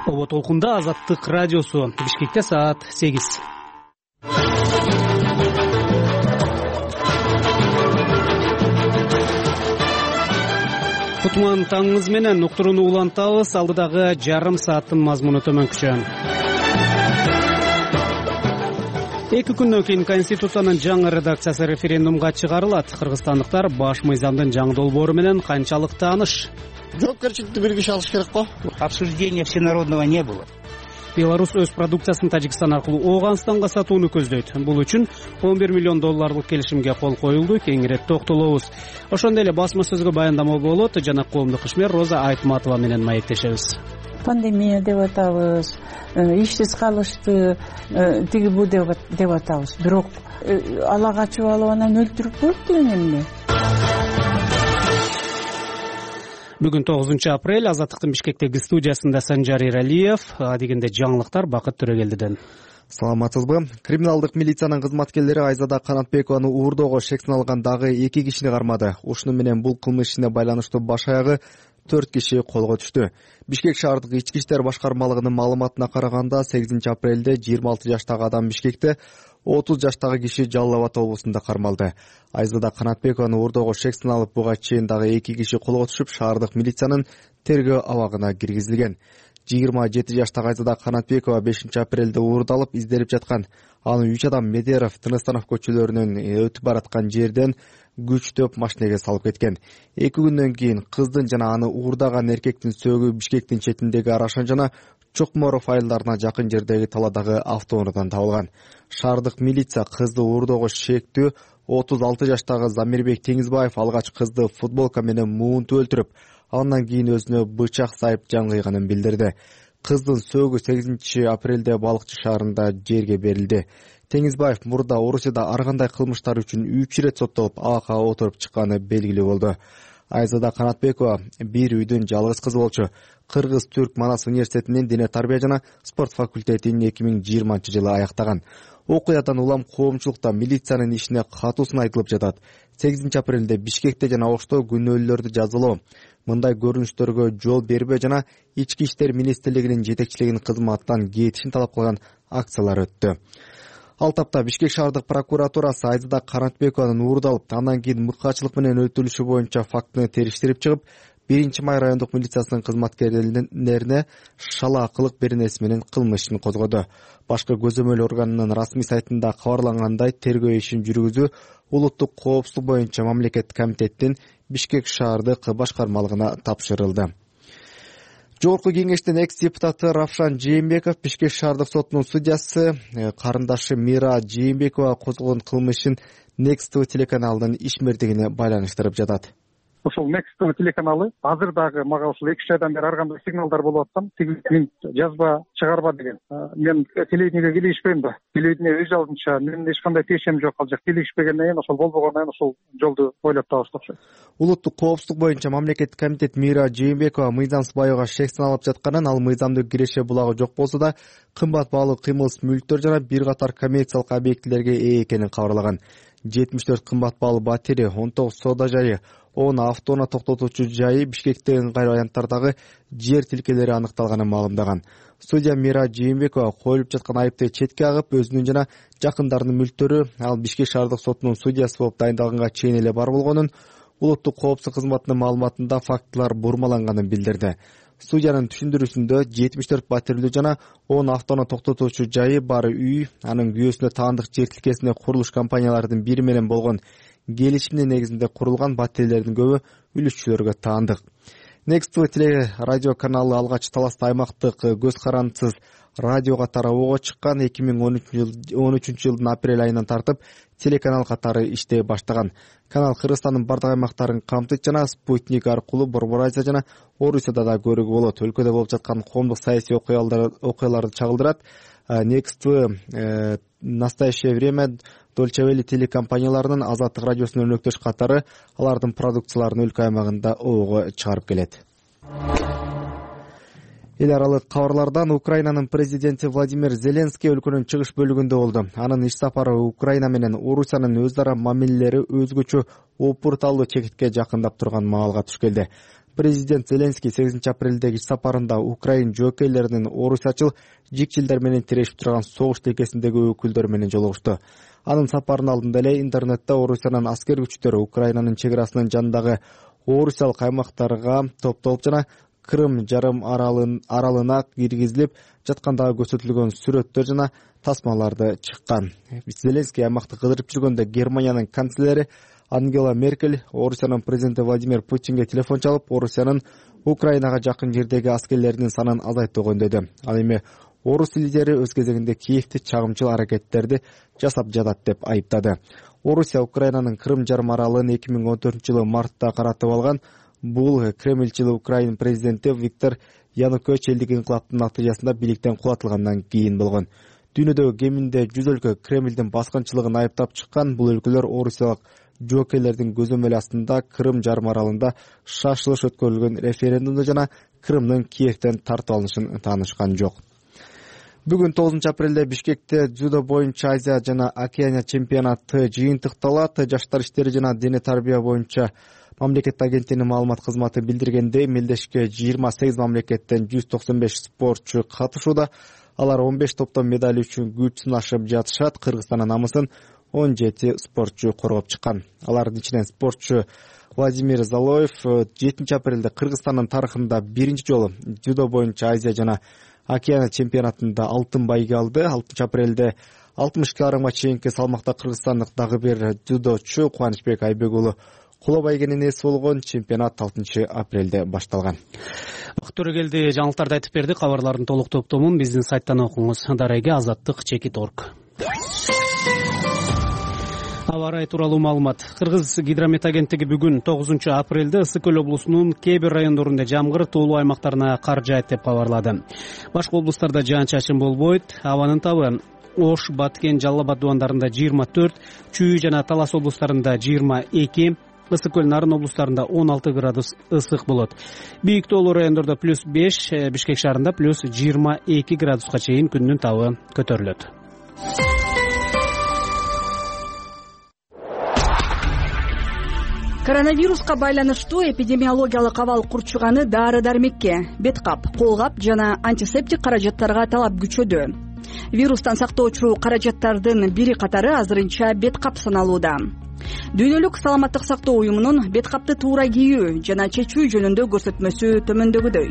Оба толкунда Азаттык радиосу. Бишкекте саат 8. Кутман таңыңыз менен уктурууну улантабыз. Алдыдагы жарым сааттын мазмуну төмөнкүчө. 2 күндөн кийин Конституциянын жаңы редакциясы референдумга чыгарылат. Кыргызстандыктар баш мыйзамдын жаңы долбоору менен канчалык тааныш? Жоопкерчиликти бир киши алыш керек го. Обсуждения всенародного не было. Беларусь өз продукциясын Тажикстан аркылуу Ооганстанга сатууну көздөйт. Бул үчүн $11 миллион келишимге кол коюлду. Кеңирээк токтолобуз. Ошондой эле басма сөзгө баяндама болот. Жана коомдук ишмер Роза Айтматова менен маектешебиз. Пандемия деп атабыз, иштиз калышты, тиги бу деп атабыз. Бирок ала качып алып анан өлтүрүп коет деген эмне? Бүгүн 9 апрель. Азаттыктын Бишкектеги студиясында Санжар Эралиев, дегенде жаңылыктар Бакыт Төрөгелдиден. Саламатсызбы? Криминалдык милициянын кызматкерлери Айзада Канатбекованы уурдоого шектин алган дагы 2 кишини кармады. Ушуну менен бул кылмыш ишине байланыштуу баш аягы 4 киши колго түштү. Бишкек шаардык ички иштер башкармалыгынын маалыматына караганда 8 апрелде 26 жаштагы адам Бишкекте, 30 жаштагы киши Жалал Абад облусунда кармалды. Айзада Канатбекованы уурдоого шектин алып, буга чейин дагы 2 киши колго түшүп, шаардык милициянын тергөө абагына киргизилген. 27 жаштагы Айзада Канатбекова 5 апрелде уурдалып, изделип жаткан. Аны 3 адам Медеров, Тыныстанов көчөлөрүнөн өтүп бараткан жерден күчтөп машинеге салып кеткен. 2 күндөн кийин кыздын жана аны уурдаган эркектин сөөгү Бишкектин четиндеги Арашан жана Чокморов айылдарына жакын жердеги таладагы автоунаадан табылган. Шаардык милиция кызды уурдоого шектүү 36 жаштагы Замирбек Теңизбаев алгач кызды футболка менен муунтуп өлтүрүп, андан кийин өзүнө бычак сайып жан кыйганын билдирди. Кыздын сөөгү 8 апрелде Балыкчы шаарында жерге берилди. Теңизбаев мурда Орусияда ар кандай кылмыштар үчүн 3 ирет соттолуп, абакка отуруп чыкканы белгилүү болду. Айзада Канатбекова бир үйдүн жалгыз кызы болчу. Кыргыз-Түрк Манас университетинин дине тарбия жана спорт факультетин 2020-жылы аяктаган. Окуядан улам коомчулукта милициянын ишине катуусын айтылып жатат. 8 апрелде Бишкекте жана Ошто күнөөлүүлөрдү жазалоо, мындай көрүнүштөргө жол бербөө жана ички иштер министрлигинин жетекчилигинин кызматтан кетишин талап кылган акциялар өттү. Ал тапта Бишкек шаардык прокуратурасы Айзада Канатбекованын уурдалып, андан кийин мыкаачылык менен өлтүрүлүшү боюнча фактыны териштирип чыгып, 1-май райондук милициясынын кызматкерлерине шала акылык беренеси менен кылмыш ишин козгоду. Башкы көзөмөл органынын расмий сайтында кабарлангандай, тергөө ишин жүргүзүү улуттук коопсуздук боюнча мамлекеттик комитеттин Бишкек шаардык башкармалыгына тапшырылды. Жогорку кеңештин экс-депутаты Равшан Жээнбеков Бишкек шаардык сотунун судьясы карындашы Мира Жээнбекова козголгон кылмышын Next TV телеканалынын ишмердигине байланыштырып жатат. Ошол Next TV телеканалы азыр дагы мага ушул 2 айдан бери ар кандай сигналдар болуп аткан. Тиги жазба чыгарба деген. Мен телевидениеге келишпейм да. Телевидение өз алдынча менин эч кандай тиешем жок, ал жак келишпегенден кийин ошол болбогондон кийин ошол жолду ойлоп табышты окшойт. Улуттук коопсуздук боюнча мамлекеттик комитет Мира Жээнбекова мыйзамсыз бааюуга шектин алып жатканын, ал мыйзамдык киреше булагы жок болсо да кымбат баалуу кыймылсыз мүлктөр жана бир катар коммерциялык объектилерге ээ экенин кабарлаган. 74 кымбат баалуу батири, 19 соода жайы, 10 автоунаа токтотуучу жайы Бишкекте ыңгайлуу аянттардагы жер тилкелери аныкталганын маалымдаган. Судья Мира Жээнбекова коюлуп жаткан айыпты четке агып, өзүнүн жана жакындарынын мүлктөрү ал Бишкек шаардык сотунун судьясы болуп дайындалганга чейин эле бар болгонун, улуттук коопсуздук кызматынын маалыматында фактылар бурмаланганын билдирди. Судьянын түшүндүрүүсүндө 74 батирлүү жана 10 автоунаа токтотуучу жайы бар үй, анын күйөөсүндө таандык жер тилкесине курулуш компанияларынын бири менен болгон келишимдин негизинде курулган, батирлердин көбү үлүшчүлөргө таандык. Next TV теле радио каналы алгач таласта аймактык көз карандысыз радио катары ого чыккан. 2013 жылдын апрель айынан тартып телеканал катары иштей баштаган. Канал Кыргызстандын бардык аймактарын камтыйт жана спутник аркылуу Борбор Азия жана Орусияда да көрүүгө болот. Өлкөдө болуп жаткан коомдук саясий окуяларды чагылдырат. Next TV настоящее время Dolce Valley телекомпанияларынын Азаттык радиосунун өнөктөш катары алардын продукцияларын өлкө аймагында ого чыгарып келет. Эл аралык кабарлардан Украинанын президенти Владимир Зеленский өлкөнүн чыгыш бөлүгүндө болду. Анын иш сапары Украина менен Орусиянын өз ара мамилелери өзгөчө опурталуу чекитке жакындап турган маалга туш келди. Президент Зеленский 8 апрелдеги иш сапарында Украин жоокейлеринин орусячыл жикчилдер менен тирешип турган согуш текесиндеги өкүлдөр менен жолугушту. Анын сапарынын алдында эле интернетте Орусиянын аскер күчтөрү Украинанын чек арасынын жанындагы орусиялык аймактарга топтолуп жана Крым жарым аралына киргизилип жаткандыгы көрсөтүлгөн сүрөттөр жана тасмаларды чыккан. Зеленский аймакты кыдырып жүргөндө Германиянын канцлери Ангела Меркель Орусиянын президенти Владимир Путинге телефон чалып, Орусиянын Украинага жакын жердеги аскерлеринин санын азайтууга үндөдү. Ал эми орус лидери өз кезегинде Киевти чагымчыл аракеттерди жасап жатат деп айыптады. Орусия Украинанын Крым жарым аралын 2014-жылы мартта каратып алган. Бул Кремльчил Украин президенти Виктор Янукович элдик инкылаптын натыйжасында бийликтен кулатылгандан кийин болгон. Дүйнөдөгү кеминде 100 өлкө Кремльдин баскынчылыгын айыптап чыккан. Бул өлкөлөр орусиялык жоокейлердин көзөмөлү астында Крым жарым аралында шашылыш өткөрүлгөн референдумду жана Крымдын Киевден тартып алынышын таанышкан жок. Бүгүн 9 апрелде Бишкекте дзюдо боюнча Азия жана Океания чемпионаты жыйынтыкталат. Жаштар иштери жана дене тарбия боюнча мамлекет агенттигинин маалымат кызматы билдиргендей, мелдешке 28 мамлекеттен 195 спортчу катышууда. Алар 15 топтон медаль үчүн күч сынашып жатышат. Кыргызстандын намысын 17 спортчу коргоп чыккан. Алардын ичинен спортчу Владимир Залоев 7 апрелде Кыргызстандын тарыхында биринчи жолу дзюдо боюнча Азия жана Океания чемпионатында алтын байге алды. 6 апрелде 60 килограммга чейинки салмакта кыргызстандык дагы бир дзюдочу Кубанычбек Айбек уулу коло байгенин ээси болгон. Чемпионат 6 апрелде башталган. Төрөгелди жаңылыктарды айтып берди. Кабарлардын толук топтомун биздин сайттан окуңуз. Дареге azаттык.org. Аба ырайы тууралуу маалымат. Кыргыз гидромет агенттиги бүгүн 9 апрелде Ысык Көл облусунун кээ бир райондорунда жамгыр, тоолуу аймактарына кар жаайт деп кабарлады. Башка облустарда жаан-чачын болбойт. Абанын табы Ош, Баткен, Жалал Абад дубандарында 24, Чүй жана Талас облустарында 22, Ысык Көл, Нарын облустарында 16 градус ысык болот. Бийик тоолуу райондордо +5, Бишкек шаарында +22 градуска чейин күндүн табы көтөрүлөт. Коронавируска байланыштуу эпидемиологиялык абал курчуганы дары-дармекке, беткап, колгап жана антисептик каражаттарга талап күчөдү. Вирустан сактоочу каражаттардын бири катары азырынча беткап саналууда. Дүйнөлүк саламаттык сактоо уюмунун беткапты туура кийүү жана чечүү жөнүндө көрсөтмөсү төмөндөгүдөй.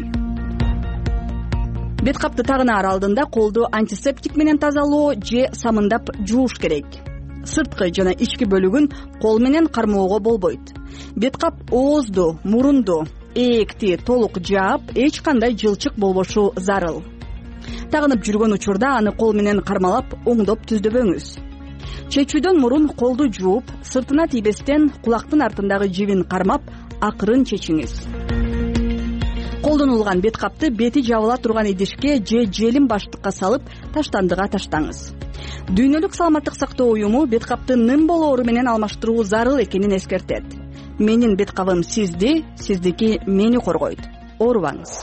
Беткапты тагынаар алдында колду антисептик менен тазалоо же самындап жууш керек. Сырткы жана ички бөлүгүн кол менен кармоого болбойт. Беткап оозду, мурунду, ээкти толук жаап, эч кандай жылчык болбошу зарыл. Тагынып жүргөн учурда аны кол менен кармалап, оңдоп түздөбөңүз. Чечүүдөн мурун колду жууп, сыртына тийбестен кулактын артындагы жибин кармап, акырын чечиңиз. Колдонулган беткапты бети жабыла турган идишке же желим баштыкка салып, таштандыга таштаңыз. Дүйнөлүк саламаттык сактоо уюму беткаптын ным болоору менен алмаштыруу зарыл экенин эскертет. Менин беткабым сизди, сиздики мени коргойт. Оорубаңыз.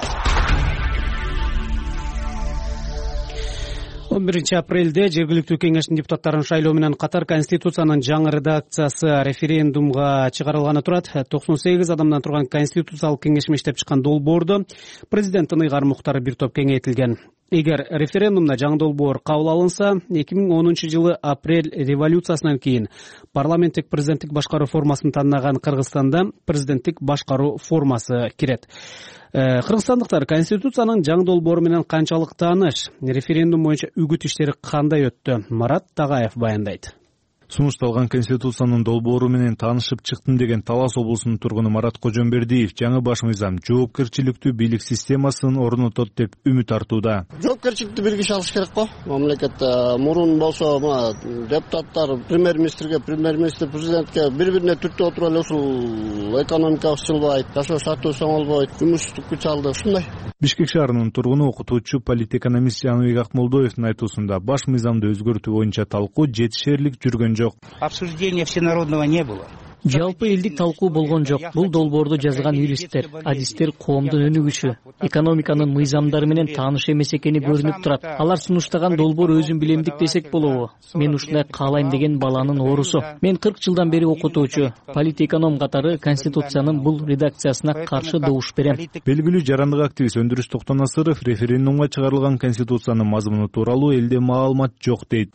11 апрелде жергиликтүү кеңештин депутаттарын шайлоо менен катар Конституциянын жаңы редакциясы референдумга чыгарылганы турат. 98 адамдан турган Конституциялык кеңеш иштеп чыккан долбоордо президенттин ыйгар муктары бир топ кеңейтилген. Эгер референдумда жаңы долбоор кабыл алынса, 2010-жылы апрель революциясынан кийин парламенттик президенттик башкаруу формасын тандаган Кыргызстанда президенттик башкаруу формасы кирет. Кыргызстандыктар Конституциянын жаңы долбоору менен канчалык тааныш? Референдум боюнча үгүт иштери кандай өттү? Марат Тагаев баяндайт. Сунушталган Конституциянын долбоору менен таанышып чыктым деген Талас облусунун тургуну Марат Кожомбердиев жаңы баш мыйзам жоопкерчиликтүү бийлик системасын орнотот деп үмүт артууда. Жоопкерчиликти бир киши алыш керек го. Мамлекетте мурун болсо депутаттар премьер-министрге, премьер-министр президентке бири-бирине түртүп отуруп эле ушул экономика ысылбайт, жашоо шарттуу оңолбойт, жумуштук күч алды, ушундай. Бишкек шаарынын тургуну, окутуучу, политэкономист Жаныбек Акмолдоевдун айтуусунда баш мыйзамды өзгөртүү боюнча талкуу жетишерлик жүргөн жок. Обсуждения всенародного не было. Жалпы элдик талкуу болгон жок. Бул долбоорду жазган юристтер, адистер коомдун өнүгүшү, экономиканын мыйзамдары менен тааныш эмес экени көрүнүп турат. Алар сунуштаган долбоор өзүн билемдик десек болобу? Мен ушундай каалайм деген баланын оорусу. Мен 40 жылдан бери окутуучу, политэконом катары Конституциянын бул редакциясына каршы добуш берем. Белгилүү жарандык активист Өндүрүш Токтонасыров референдумга чыгарылган Конституциянын мазмуну тууралуу элде маалымат жок дейт.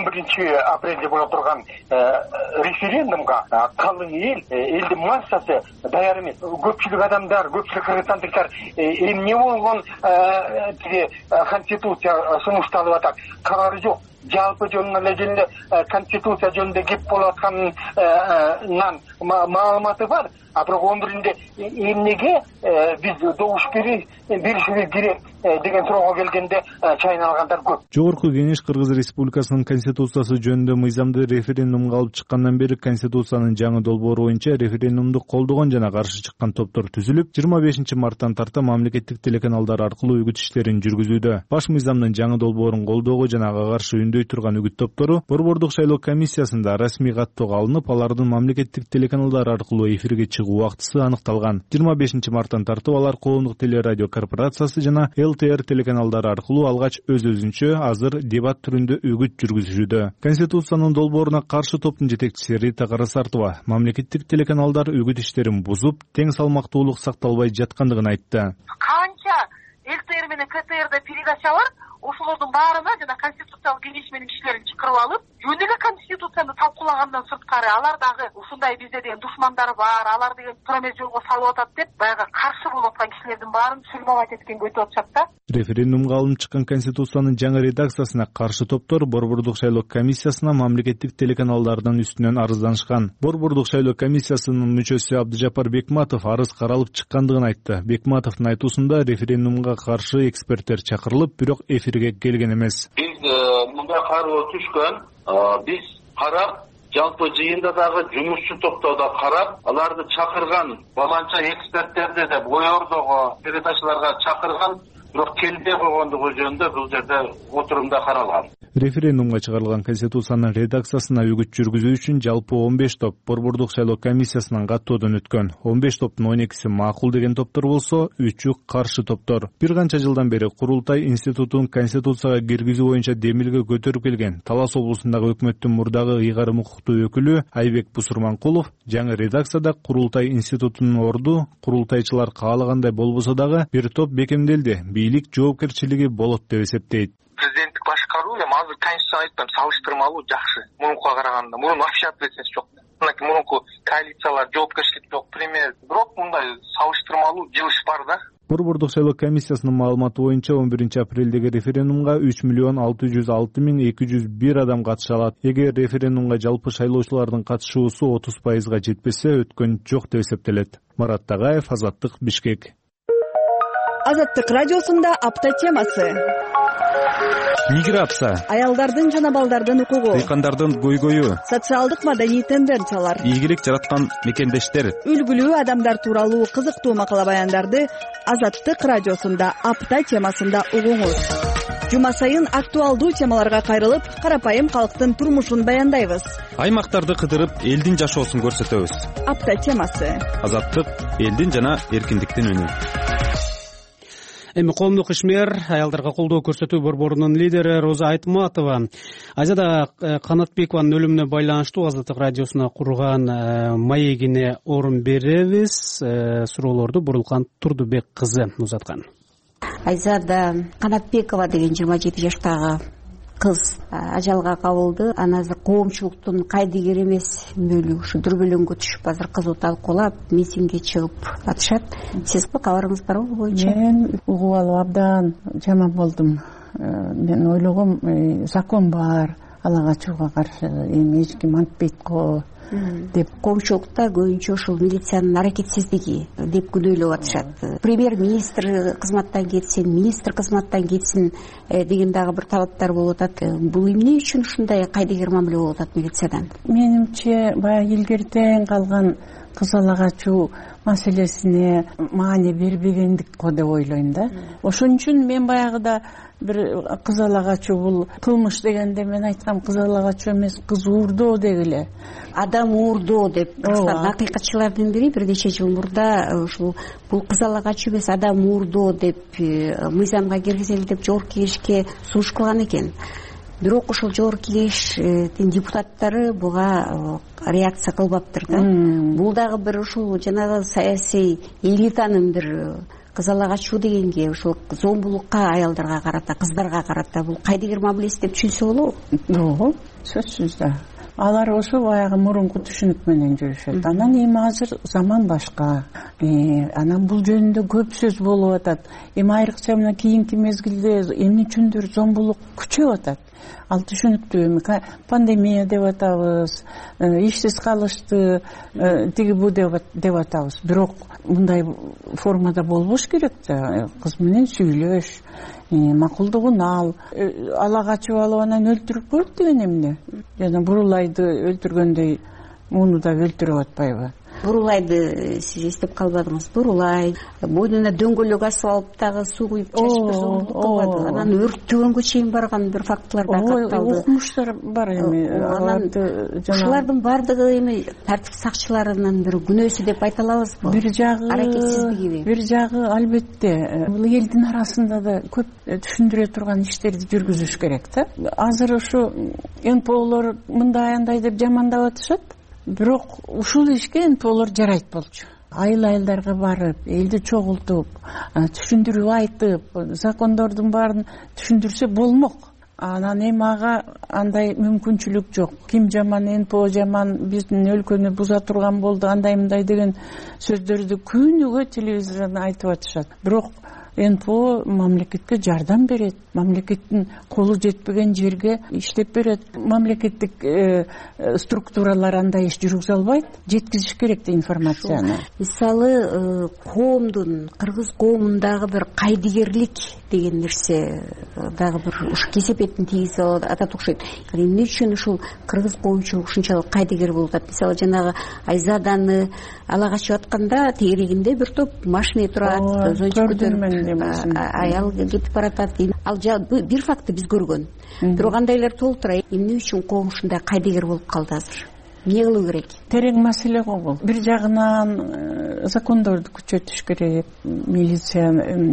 11 апрелде боло турган референдумга калың элдин массасы даяр эмес. Көпчүлүк адамдар, көпчүлүк кыргызстандыктар эмне болгон тиги конституция сунушталып атат, кабары жок. Жалпы жөнүнө эле конституция жөнүндө кеп болуп атканынан маалыматы бар. А бирок 11-нде эмнеге биз добуш беришибиз керек деген суроого келгенде чайналгандар көп. Жогорку Кеңеш Кыргыз Республикасынын Конституциясы жөнүндө мыйзамды референдумга алып чыккандан бери Конституциянын жаңы долбоору боюнча референдумду колдогон жана каршы чыккан топтор түзүлүп, 25 марттан тарта мамлекеттик телеканалдар аркылуу үгүт иштерин жүргүзүүдө. Баш мыйзамдын жаңы долбоорун колдоого жана ага каршы үндөй турган үгүт топтору Борбордук шайлоо комиссиясында расмий каттоого алынып, алардын мамлекеттик телеканалдар аркылуу эфирге чыгуу убактысы аныкталган. 25 марттан тартып алар Коомдук телерадио корпорациясы жана ЛТР телеканалдары аркылуу алгач өз-өзүнчө азыр дебат түрүндө үгүт жүргүзүшүүдө. Конституциянын долбооруна каршы топтун жетекчиси Рита Карасартова мамлекеттик телеканалдар үгүт иштерин бузуп, тең салмактуулук сакталбай жаткандыгын айтты. Канча ЛТР менен КТРда передача бар, ошолордун баарына жана конституциялык кеңеш менен кишилерин чакырып алып, жөн эле конституцияны талкуулагандан сырткары алар дагы ушундай бизде деген душмандар бар, алар деген туура жолго салып атат деп баягы каршы болуп аткан кишилердин баарын сүрмөбөт эткенге өтүп атышат да. Референдумга алынып чыккан Конституциянын жаңы редакциясына каршы топтор Борбордук шайлоо комиссиясына мамлекеттик телеканалдардын үстүнөн арызданышкан. Борбордук шайлоо комиссиясынын мүчөсү Абдыжапар Бекматов арыз каралып чыккандыгын айтты. Бекматовдун айтуусунда референдумга каршы эксперттер чакырылып, бирок эфирге келген эмес. Биз мындай кароо түшкөн, биз карап жалпы жыйында дагы жумушчу топтоодо карап, аларды чакырган, баланча эксперттерди деп ойордого передачаларга чакырган, бирок келбей койгондугу жөнүндө бул жерде отурумда каралган. Референдумга чыгарылган Конституциянын редакциясына үгүт жүргүзүү үчүн жалпы 15 топ Борбордук шайлоо комиссиясынан каттоодон өткөн. 15 топтун 12си макул деген топтор болсо, 3-ü каршы топтор. Бир канча жылдан бери Курултай институтун Конституцияга киргизүү боюнча демилге көтөрүп келген Талас облусундагы өкмөттүн мурдагы ыйгарым укуктуу өкүлү Айбек Бусурманкулов жаңы редакцияда Курултай институтунун орду курултайчылар каалагандай болбосо дагы бир топ бекемделди, бийлик жоопкерчилиги болот деп эсептейт. Президенттик башкаруу эми азыр конституцияны айтпайм, салыштырмалуу жакшы. Мурункуга караганда, мурун вообще ответственность жок. Мынакей мурунку коалициялар жоопкерчилик жок, премьер. Бирок мындай салыштырмалуу жылыш бар да. Борбордук шайлоо комиссиясынын маалыматы боюнча 11 апрелдеги референдумга 3.601.201 адам катыша алат. Эгер референдумга жалпы шайлоочулардын катышуусу 30%га жетпесе, өткөн жок деп эсептелет. Марат Тагаев, Азаттык, Бишкек. Азаттык радиосунда апта темасы. Миграция, аялдардын жана балдардын укугу, дыйкандардын көйгөйү, социалдык маданий тенденциялар, ийгилик жараткан мекендештер, үлгүлүү адамдар тууралуу кызыктуу макала баяндарды Азаттык радиосунда апта темасында угуңуз. Жума сайын актуалдуу темаларга кайрылып, карапайым калктын турмушун баяндайбыз. Аймактарды кыдырып, элдин жашоосун көрсөтөбүз. Апта темасы. Азаттык, элдин жана эркиндиктин үнү. Эми коомдук ишмер аялдарга колдоо көрсөтүү борборунун лидери Роза Айтматова Азада Канатбекованын өлүмүнө байланыштуу Азаттык радиосуна курган маегине орун беребиз. Суроолорду Бурулкан Турдубек кызы узаткан. Айзада Канатбекова деген 27 жаштагы кыз ажалга кабылды. Аназыр коомчулуктун кайдыгер эмес бөлүгү ушу дүрбөлөңгө түшүп азыр кызуу талкуулап, митингге чыгып атышат. Сиз кабарыңыз барбы бул боюнча? Мен угуп алып абдан жаман болдум. Мен ойлогом, закон бар, ала качууга каршы эми эч ким антпейт го деп. Коомчулукта көбүнчө ушул милициянын аракетсиздиги деп күнөөлөп атышат. Премьер-министр кызматтан кетсин, министр кызматтан кетсин деген дагы бир талаптар болуп атат. Бул эмне үчүн ушундай кайдыгер мамиле болуп атат милициядан? Менимче баягы илгертен калган кыз ала качуу маселесине маани бербегендик го деп ойлойм да. Ошон үчүн мен баягыда бир кыз ала качуу бул кылмыш дегенде мен айткам, кыз ала качуу эмес, кыз уурдоо дегиле. Адам уурдоо деп акыйкатчылардын бири бир нече жыл мурда ушул бул кыз ала качуу эмес, адам уурдоо деп мыйзамга киргизели деп жогорку кеңешке сунуш кылган экен. Бирок ошол жогорку кеңештин депутаттары буга реакция кылбаптыр да. Бул дагы бир ушул жанагы саясий элитанын бир кыз ала качуу дегенге, ушул зомбулукка аялдарга карата, кыздарга карата бул кайдыгер мамилеси деп түшүнсө болобу? Ооба, сөзсүз да. Алар ошо баягы мурунку түшүнүк менен жүрүшөт. Анан эми азыр заман башка. Анан бул жөнүндө көп сөз болуп атат. Эми айрыкча мына кийинки мезгилде эмне үчүндүр зомбулук күчөп атат. Ал түшүнүктүү. Эми пандемия деп атабыз, ишсиз калышты, тиги бу деп атабыз. Бирок мындай формада болбош керек да. Кыз менен сүйлөш, макулдугун ал, ала качып алып анан өлтүрүп коет деген эмне? Жана Бурулайды өлтүргөндөй муну да өлтүрүп атпайбы? Бурулайды сиз эстеп калбадыңыз. Бурулай бойдуна дөңгөлөк асып алып дагы суу куюп чачып зомбулук кылбады. Анан өрттөгөнгө чейин барган бир фактылар да катталды. Окумуштар бар эми. Ушулардын бардыгы эми тартип сакчыларынын бир күнөөсү деп айта алабызбы? Бир жагы албетте бул элдин арасында да көп түшүндүрө турган иштерди жүргүзүш керек да. Азыр ушу НПОлор мындай андай деп жамандап атышат. Бирок ушул ишке НПОлор жарайт болчу. Айыл-айылдарга барып, элди чогултуп, түшүндүрүп айтып, закондордун баарын түшүндүрсө болмок. Анан эми ага андай мүмкүнчүлүк жок. Ким жаман, НПО жаман, биздин өлкөнү буза турган болду, андай мындай деген сөздөрдү күнүгө телевизордон айтып атышат. Бирок НПО мамлекетке жардам берет, мамлекеттин колу жетпеген жерге иштеп берет. Мамлекеттик структуралар андай иш жүргүзө албайт, жеткизиш керек да информацияны. Мисалы коомдун, кыргыз коомундагы бир кайдыгерлик деген нерсе дагы бир ушу кесепетин тийгизе атат окшойт. Эмне үчүн ушул кыргыз коомчулугу ушунчалык кайдыгер болуп атат? Мисалы жанагы Айзаданы ала качып атканда тегерегинде бир топ машина турат, аял кетип баратат. Ал бир факты биз көргөн. Бирок андайлар толтура. Эмне үчүн коом ушундай кайдыгер болуп калды азыр? Эмне кылуу керек? Терең маселе го бул. Бир жагынан закондорду күчөтүш керек. Милиция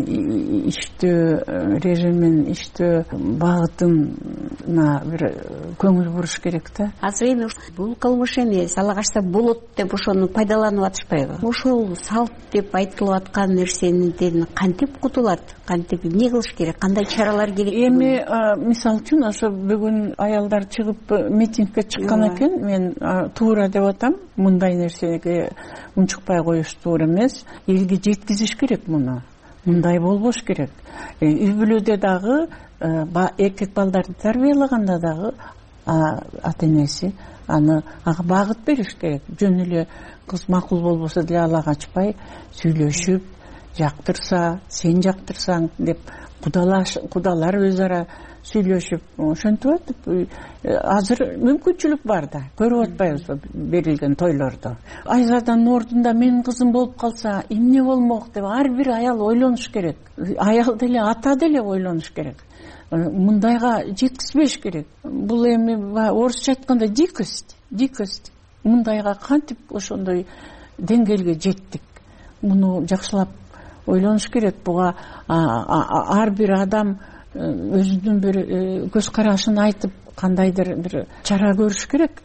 иштөө режимин, иштөө багытына бир көңүл буруш керек да. Азыр эми бул кылмыш эмес, ала качса болот деп ошону пайдаланып атышпайбы? Ошол салт деп айтылып аткан нерседен кантип кутулат? Кантип эмне кылыш керек? Кандай чаралар керек? Эми мисалы үчүн ошо бүгүн аялдар чыгып митингге чыккан экен. Мен туура деп атам. Мындай нерсеге унчукпай коюш туура эмес. Элге жеткизиш керек муну. Мындай болбош керек. Үй бүлөдө дагы эркек балдарды тарбиялаганда дагы ата-энеси ага багыт бериш керек. Жөн эле кыз макул болбосо деле ала качпай сүйлөшүп, жактырса, сен жактырсаң деп кудалар өз ара сүйлөшүп, ошентип атып, азыр мүмкүнчүлүк бар да. Көрүп атпайбызбы берилген тойлорду? Айзаданын ордунда менин кызым болуп калса, эмне болмок деп ар бир аял ойлонуш керек. Аял деле, ата деле ойлонуш керек. Мындайга жеткизбеш керек. Бул эми орусча айтканда дикость. Мындайга кантип ошондой деңгээлге жеттик? Муну жакшылап ойлонуш керек. Буга ар бир адам өзүнүн бир көз карашын айтып, кандайдыр бир чара көрүш керек.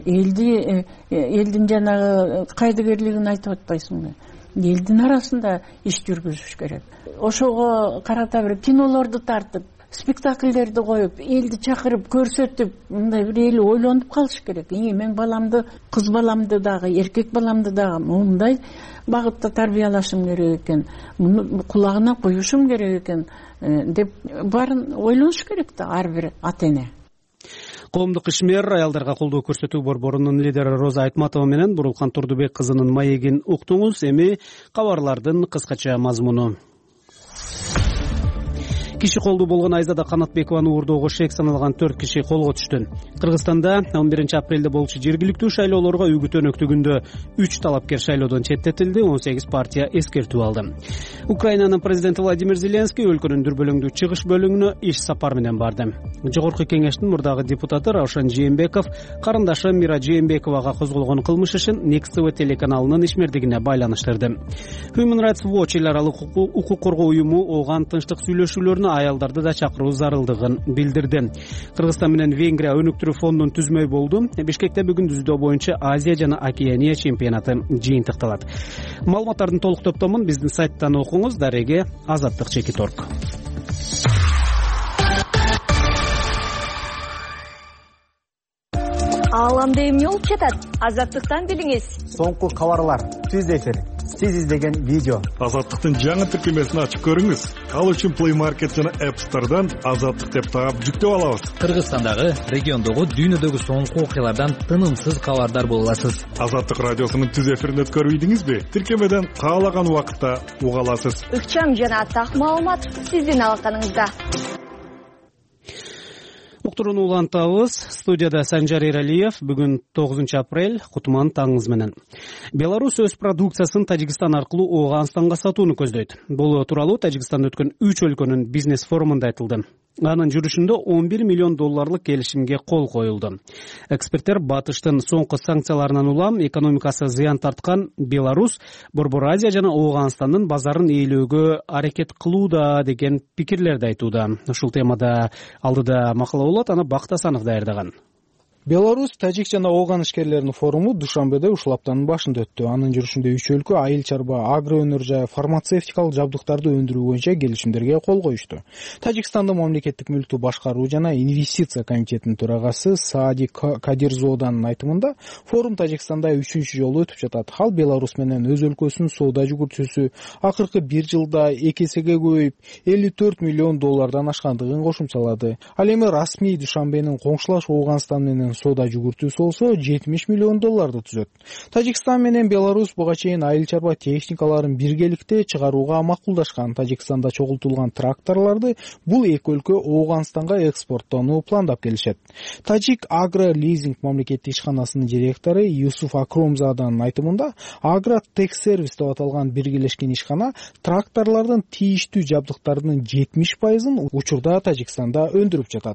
Элдин жанагы кайдыгерлигин айтып атпайсыңбы? Элдин арасында иш жүргүзүш керек. Ошого карата бир кинолорду тартып, спектакльдерди коюп, элди чакырып, көрсөтүп, мындай бир эл ойлонуп калыш керек. Мен баламды, кыз баламды дагы, эркек баламды дагы мындай багытта тарбиялашым керек экен, муну кулагына коюшум керек экен деп баарын ойлонуш керек да ар бир ата-эне. Коомдук ишмер аялдарга колдоо көрсөтүү борборунун лидери Роза Айтматова менен Бурулкан Турдубек кызынын маегин уктуңуз. Эми кабарлардын кыскача мазмуну. киши колдуу болгон Айзада Канатбекованы уурдоого шек саналган 4 киши колго түштү. Кыргызстанда 11 апрелде болчу жергиликтүү шайлоолорго үгүт өнөктүгүндө 3 талапкер шайлоодон четтетилди, 18 партия эскертүү алды. Украинанын президенти Владимир Зеленский өлкөнүн дүрбөлөңдүү чыгыш бөлүгүнө иш сапар менен барды. Жогорку кеңештин мурдагы депутаты Раушан Жээнбеков карындашы Мира Жээнбековага козголгон кылмыш ишин Next TV телеканалынын ишмердигине байланыштырды. Human Rights Watch эл аралык укук коргоо уюму ооган тынчтык сүйлөшүүлөрүнө аялдарды да чакыруу зарылдыгын билдирди. Кыргызстан менен Венгрия өнүктүрүү фондун түзмөй болду. Бишкекте бүгүн түздөө боюнча Азия жана Океания чемпионаты жыйынтыкталат. Маалыматтардын толук топтомун биздин сайттан окуңуз. Дареге Азаттык Чекиторг. Ааламда эмне болуп жатат? Азаттыктан билиңиз. Соңку кабарлар, түз эфир, сиз издеген видео. Азаттыктын жаңы тиркемесин ачып көрүңүз. Ал үчүн Play Market жана App Store'дан Азаттык деп таап жүктөп алабыз. Кыргызстандагы, региондогу, дүйнөдөгү соңку окуялардан тынымсыз кабардар боло аласыз. Азаттык радиосунун түз эфирин өткөрүп ийдиңизби? Тиркемеден каалаган убакытта уга аласыз. Ыкчам жана так маалымат сиздин алаканыңызда. Уктурууну улантабыз. Студияда Санжар Эралиев. Бүгүн 9 апрель. Кутман таңыңыз менен. Беларусь өз продукциясын Тажикстан аркылуу Ооганстанга сатууну көздөйт. Бул тууралуу Тажикстанда өткөн 3 өлкөнүн бизнес форумунда айтылды. Анын жүрүшүндө $11 миллион келишимге кол коюлду. Эксперттер батыштын соңку санкцияларынан улам экономикасы зыян тарткан Беларусь, Борбор Азия жана Ооганстандын базарын ээлөөгө аракет кылууда деген пикирлерди айтууда. Ушул темада алдыда макала болот, аны Бактасанов даярдаган. Беларусь, Тажик жана Ооган ишкерлеринин форуму Душанбеде ушул аптанын башында өттү. Анын жүрүшүндө 3 өлкө айыл чарба, агро өнөр жай, фармацевтикалык жабдыктарды өндүрүү боюнча келишимдерге кол коюшту. Тажикстандын мамлекеттик мүлктү башкаруу жана инвестиция комитетинин төрагасы Саади Кадирзоданын айтымында, форум Тажикстанда 3-чү жолу өтүп жатат. Ал Беларусь менен өз өлкөсүнүн соода жүгүртүүсү акыркы 1 жылда 2 эсеге көбөйүп, $54 миллион ашкандыгын кошумчалады. Ал эми расмий Душанбенин коңшулаш Ооганстан менен соода жүгүртүүсү болсо $70 миллион түзөт. Тажикстан менен Беларусь буга чейин айыл чарба техникаларын биргеликте чыгарууга макулдашкан. Тажикстанда чогултулган тракторларды бул эки өлкө Ооганстанга экспорттоону пландап келишет. Тажик Агро Лизинг мамлекеттик ишканасынын директору Юсуф Акромзаданын айтымында, Агро Тек Сервис деп аталган биргелешкен ишкана тракторлордун тийиштүү жабдыктарынын 70%-ын учурда Тажикстанда өндүрүп жатат.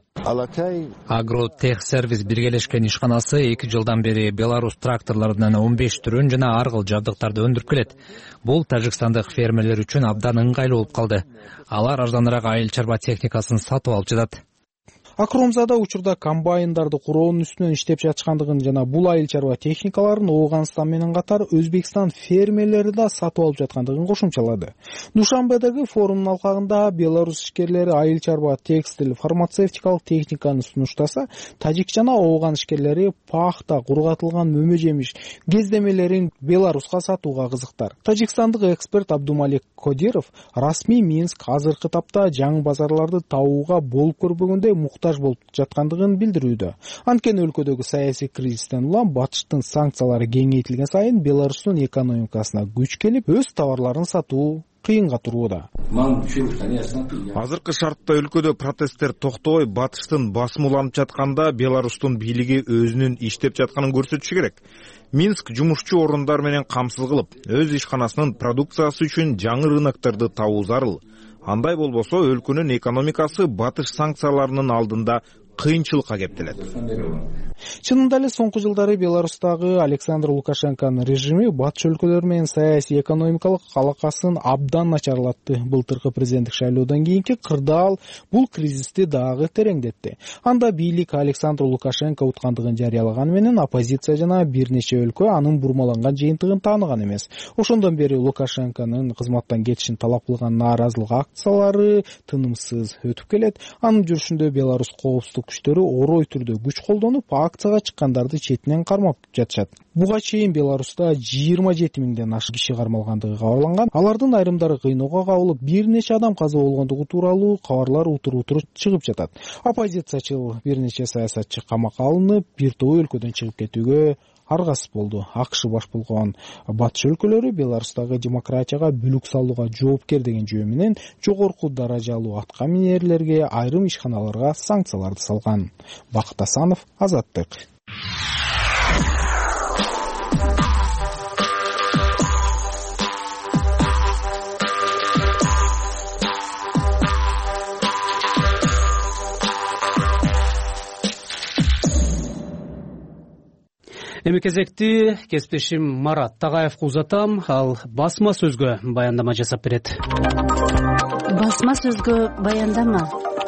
Агро Тек Сервис биргелешкен ишканасы 2 жылдан бери Беларусь тракторлорунун 15 түрүн жана ар кыл жабдыктарды өндүрүп келет. Бул тажикстандык фермерлер үчүн абдан ыңгайлуу болуп калды. Алар арзаныраак айыл чарба техникасын сатып алып жатат. Акромзада учурда комбайндарды куроонун үстүнөн иштеп жатышкандыгын жана бул айыл чарба техникаларын Ооганстан менен катар Өзбекстан фермерлери да сатып алып жаткандыгын кошумчалады. Душанбедеги форумдун алкагында Беларусь ишкерлери айыл чарба, текстиль, фармацевтикалык техниканы сунуштаса, Тажик жана Ооган ишкерлери пахта, кургатылган мөмө жемиш, кездемелерин Беларуска сатууга кызыктар. Тажикстандык эксперт Абдумалик Кодиров расмий Минск азыркы тапта жаңы базарларды табууга болуп көрбөгөндөй болуп жаткандыгын билдирүүдө. Анткени өлкөдөгү саясий кризистен улам батыштын санкциялары кеңейтилген сайын Беларустун экономикасына күч келип, өз товарларын сатуу кыйынга турууда. Азыркы шартта өлкөдө протесттер токтобой батыштын басым уланып жатканда Беларустун бийлиги өзүнүн иштеп жатканын көрсөтүшү керек. Минск жумушчу орундар менен камсыз кылып, өз ишканасынын продукциясы үчүн жаңы рынокторду табуу зарыл. Андай болбосо өлкөнүн экономикасы батыш санкцияларынын алдында кыйынчылыкка кептелет. Чынында эле соңку жылдары Беларустагы Александр Лукашенконун режими батыш өлкөлөр менен саясий экономикалык алакасын абдан начарлатты. Былтыркы президенттик шайлоодон кийинки кырдаал бул кризисти дагы тереңдетти. Анда бийлик Александр Лукашенко уткандыгын жарыялаганы менен оппозиция жана бир нече өлкө анын бурмаланган жыйынтыгын тааныган эмес. Ошондон бери Лукашенконун кызматтан кетишин талап кылган нааразылык акциялары тынымсыз өтүп келет. Анын жүрүшүндө Беларусь коопсуздук күчтөрү орой түрдө күч колдонуп, акцияга чыккандарды четинен кармап жатышат. Буга чейин Беларуста 27 миңден ашык киши кармалгандыгы кабарланган. Алардын айрымдары кыйноого кабылып, бир нече адам каза болгондугу тууралуу кабарлар утур чыгып жатат. Оппозициячыл бир нече саясатчы камакка алынып, бир тобу өлкөдөн чыгып кетүүгө аргасыз болду. АКШ баш болгон батыш өлкөлөрү Беларустагы демократияга бүлүк салууга жоопкер деген жөө менен жогорку даражалуу атка минерлерге, айрым ишканаларга санкцияларды салган. Бакыт Асанов, Азаттык. Эми кезекти кесиптешим Марат Тагаевге узатам. Ал басма сөзгө баяндама жасап берет. Басма сөзгө баяндама.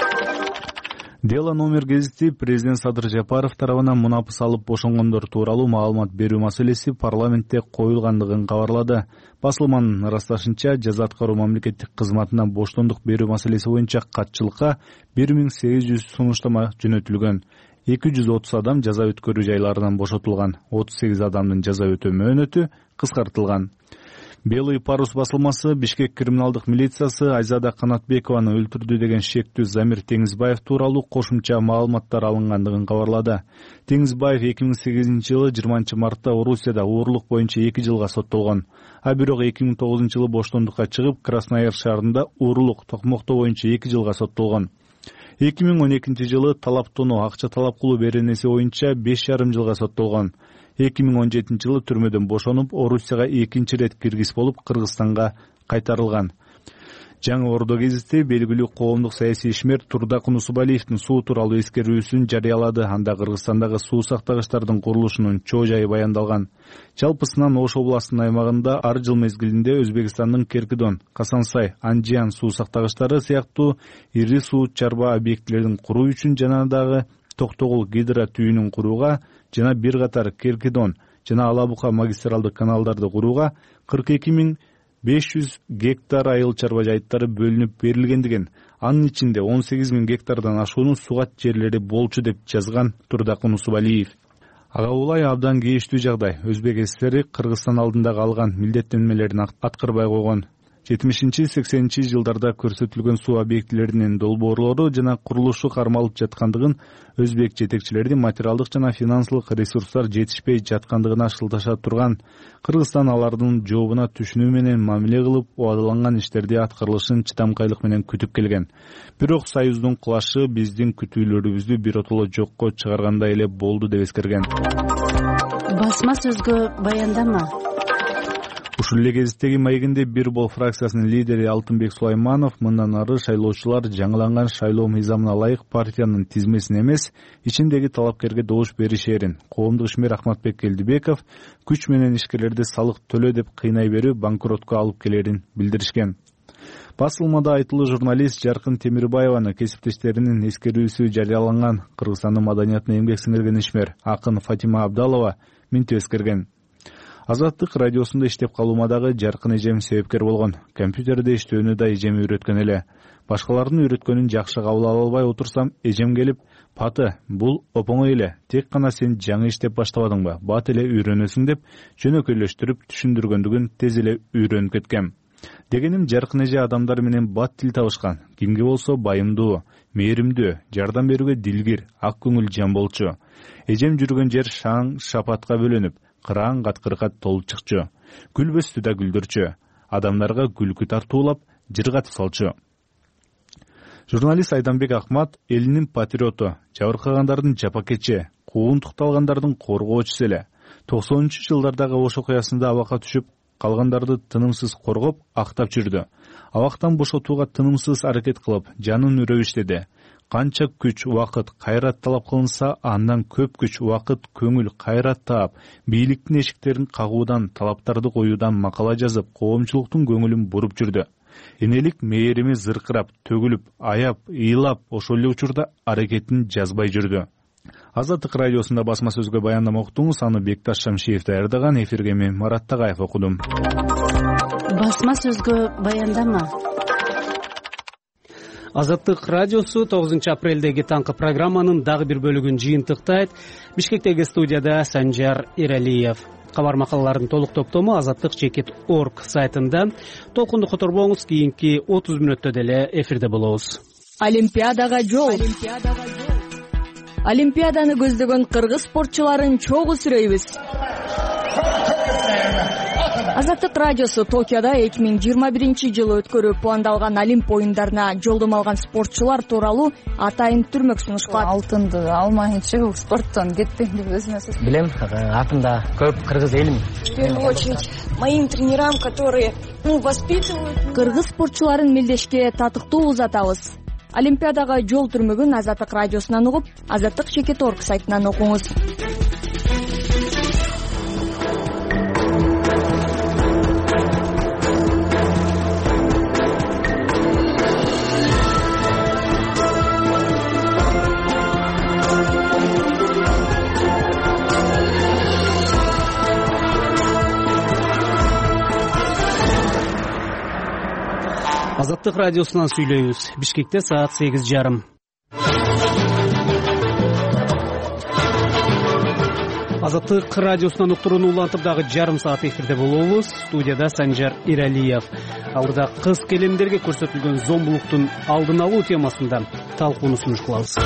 Дело номер гезити президент Садыр Жапаров тарабынан мунапыс алып бошонгондор тууралуу маалымат берүү маселеси парламентте коюлгандыгын кабарлады. Басылманын ырасташынча, жаза аткаруу мамлекеттик кызматына боштондук берүү маселеси боюнча катчылыкка 1800 сунуштама жөнөтүлгөн. 230 адам жаза өткөрүү жайларынан бошотулган, 38 адамдын жаза өтөө мөөнөтү кыскартылган. Белый парус басылмасы Бишкек криминалдык милициясы Айзада Канатбекованы өлтүрдү деген шектүү Замир Теңизбаев тууралуу кошумча маалыматтар алынгандыгын кабарлады. Теңизбаев 2008-жылы 20 мартта Орусияда оорлук боюнча 2 жылга соттолгон. А бирок 2009-жылы боштондукка чыгып, Краснояр шаарында оорлук токмоктоо боюнча 2 жылга соттолгон. 2012-жылы талаптоону акча талап кылуу беренеси боюнча 5,5 жылга соттолгон. 2017-жылы түрмөдөн бошонуп, Орусияга 2 рет киргиз болуп, Кыргызстанга кайтарылган. Жаңы Ордо гезити белгилүү коомдук саясий ишмер Турдак Нусубалиевдин суу тууралуу эскерүүсүн жарыялады. Анда Кыргызстандагы суу сактагычтардын курулушунун чоо жайы баяндалган. Жалпысынан Ош областынын аймагында ар жыл мезгилинде Өзбекстандын Керкидон, Касансай, Анжиан суу сактагычтары сыяктуу ири суу чарба объектилерин куруу үчүн жана дагы Токтогул гидро түйүнүн курууга жана бир катар Керкидон жана Алабука магистралдык каналдарды курууга 42.500 гектар айыл чарба жайыттары бөлүнүп берилгендигин, анын ичинде 18.000 гектардан ашуунун сугат жерлери болчу деп жазган Турдак Нусубалиев. Ага улай абдан кейиштүү жагдай. Өзбек ССР Кыргызстан алдындагы алган милдеттенмелерин аткарбай койгон. 70-80 жылдарда көрсөтүлгөн суу объектилеринин долбоорлору жана курулушу кармалып жаткандыгын, өзбек жетекчилердин материалдык жана финансылык ресурстар жетишпей жаткандыгына шылташа турган. Кыргызстан алардын жообуна түшүнүү менен мамиле кылып, убадаланган иштерди аткарылышын чыдамкайлык менен күтүп келген. Бирок Союздун кылашы биздин күтүүлөрүбүздү биротоло жокко чыгаргандай эле болду деп эскерген. Басма сөзгө баяндама. Ушул эле гезиттеги маегинде Бир бол фракциясынын лидери Алтынбек Сулайманов мындан ары шайлоочулар жаңыланган шайлоо мыйзамына ылайык партиянын тизмесин эмес, ичиндеги талапкерге добуш беришерин, коомдук ишмер Ахматбек Келдибеков күч менен ишкерлерди салык төлө деп кыйнай берүү банкротко алып келерин билдиришкен. Басылмада айтылуу журналист Жаркын Темирбаеваны кесиптештеринин эскерүүсү жарыяланган. Кыргызстандын маданиятына эмгек сиңирген ишмер акын Фатима Абдалова минтип эскерген. Азаттык радиосунда иштеп калуумадагы Жаркын эжем себепкер болгон. Компьютерде иштөөнү да эжем үйрөткөн эле. Башкалардын үйрөткөнүн жакшы кабыл ала албай отурсам, эжем келип, "Паты, бул оңой эле. Тек гана сен жаңы иштеп баштабадыңбы? Бат эле үйрөнөсүң" деп жөнөкөйлөштүрүп түшүндүргөндүгүн тез эле үйрөнүп кеткем. Дегеним, Жаркын эже адамдар менен бат тил табышкан. Кимге болсо байымдуу, мээримдүү, жардам берүүгө дилгир, ак көңүл жан болчу. Эжем жүргөн жер шаң шапатка бөлөнүп, кыраан каткырга толуп чыкчу. Күлбөстү да күлдүрчү. Адамдарга күлкү тартуулап, жыргатып салчу. Журналист Айданбек Ахмат элинин патриоту, жабыркагандардын жапакечи, куугунтукталгандардын коргоочусу эле. 90-жылдардагы Ош окуясында абакка түшүп калгандарды тынымсыз коргоп, актап жүрдү. Абактан бошотууга тынымсыз аракет кылып, жанын үрөп иштеди. Канча күч, убакыт, кайрат талап кылынса, андан көп күч, убакыт, көңүл, кайрат таап, бийликтин эшиктерин кагуудан, талаптарды коюудан макала жазып, коомчулуктун көңүлүн буруп жүрдү. Энелик мээрими зыркырап, төгүлүп, аяп, ыйлап, ошол эле учурда аракетин жазбай жүрдү. Азаттык радиосунда басма сөзгө баяндама уктуңуз, аны Бекташ Шамшиев даярдаган. Эфирге мен Марат Тагаев окудум. Басма сөзгө баяндама. Азаттык радиосу 9 апрелдеги таңкы программанын дагы бир бөлүгүн жыйынтыктайт. Бишкектеги студияда Санжар Эралиев. Кабар макалалардын толук топтому azatlyk.org сайтында. Толкунду которбоңуз, кийинки 30 мүнөттө деле эфирде болобуз. Олимпиадага жол. Олимпиаданы көздөгөн кыргыз спортчуларын чогуу сүрөйбүз. Азаттык радиосу Токиодо 2021-жылы өткөрүү пландалган Олимп оюндарына жолдомо алган спортчулар тууралуу атайын түрмөк сунуштап, алтынды алмайынча бул спорттон кетпейм деп өзүмө сөз. Билем, атымда көп кыргыз элим. В первую очередь моим тренерам, которые воспитывают. Кыргыз спортчуларын мелдешке татыктуу узатабыз. Олимпиадага жол түрмөгүн Азаттык радиосунан угуп, azatlyk.org сайтынан окуңуз. Азаттык радиосунан сүйлөйбүз. Бишкекте саат 8:30. Азаттык радиосунан уктурууну улантып дагы жарым саат эфирде болобуз. Студияда Санжар Иралиев. Алдыда кыз келиндерге көрсөтүлгөн зомбулуктун алдын алуу темасында талкууну сунуш кылабыз.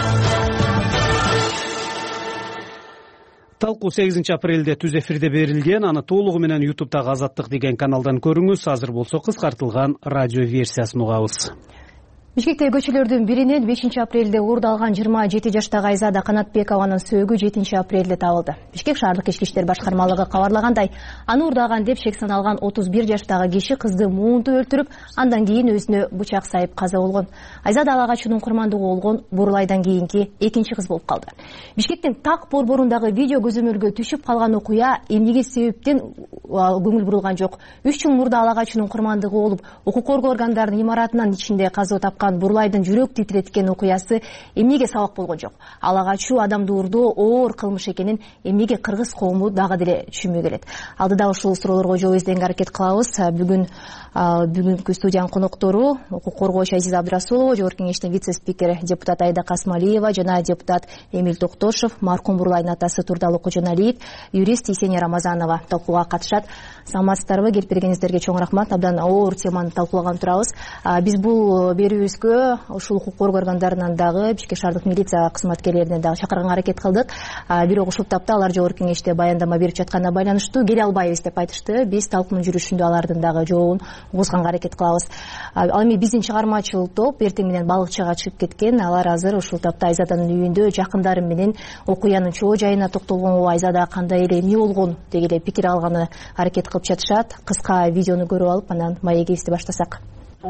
Талкуу 8 апрелде түз эфирде берилген. Аны толугу менен YouTube'дагы Азаттык деген каналдан көрүңүз. Азыр болсо кыскартылган радио версиясын угабыз. Бишкектеги көчөлөрдүн биринен 5 апрелде уурду алган 27 жаштагы Айзада Канатбекованын сөөгү 7 апрелде табылды. Бишкек шаардык ички иштер башкармалыгы кабарлагандай, аны уурдаган деп шек саналган 31 жаштагы киши кызды муунтуп өлтүрүп, андан кийин өзүнө бычак сайып каза болгон. Айзада алагачынын курмандыгы болгон Бурлайдан кийинки экинчи кыз болуп калды. Бишкектин Так борборундагы видео көзөмөлгө түшүп калган окуя эмнеге себептен көңүл бурулган жок. 3 жыл мурда алагачынын курмандыгы болуп, укук коргоо органдарынын имаратынын ичинде каза тапкан Бурлайдын жүрөк титиреткен окуясы эмнеге сабак болгон жок. Алагачуу адамды уурдоо оор кылмыш экенин эмнеге кыргыз коому дагы деле түшүнбөй келет. Алдыда ушул суроолорго жооп изденге аракет кылабыз. Бүгүнкү студиянын коноктору укук коргоочу Азиза Абдрасулова, жогорку кеңештин вице-спикери депутат Айда Касмалиева жана депутат Эмил Токтошов, маркум Бурлайдын атасы Турдалык Кожоналиев, юрист Есения Рамазанова талкууга катышат. Саламатсыздарбы? Келип бергениңиздерге чоң рахмат. Абдан оор теманы талкуулаган турабыз. Биз бул берүүбүзгө ушул укук коргоо органдарынан дагы Бишкек шаардык милиция кызматкерлерине дагы чакырганга аракет кылдык. Бирок ушул тапта алар жогорку кеңеште баяндама берип жатканына байланыштуу келе албайбыз деп айтышты. Биз талкуунун жүрүшүндө алардын дагы жообун угузганга аракет кылабыз. Ал эми биздин чыгармачыл топ эртең менен балыкчыга чыгып кеткен. Алар азыр ушул тапта Айзаданын үйүндө жакындары менен окуянын чоо жайына токтолгонго, Айзада кандай эле эмне болгон деген эле пикир алганы аракет кылып жатышат. Кыска видеону көрүп алып, анан маегибизди баштасак.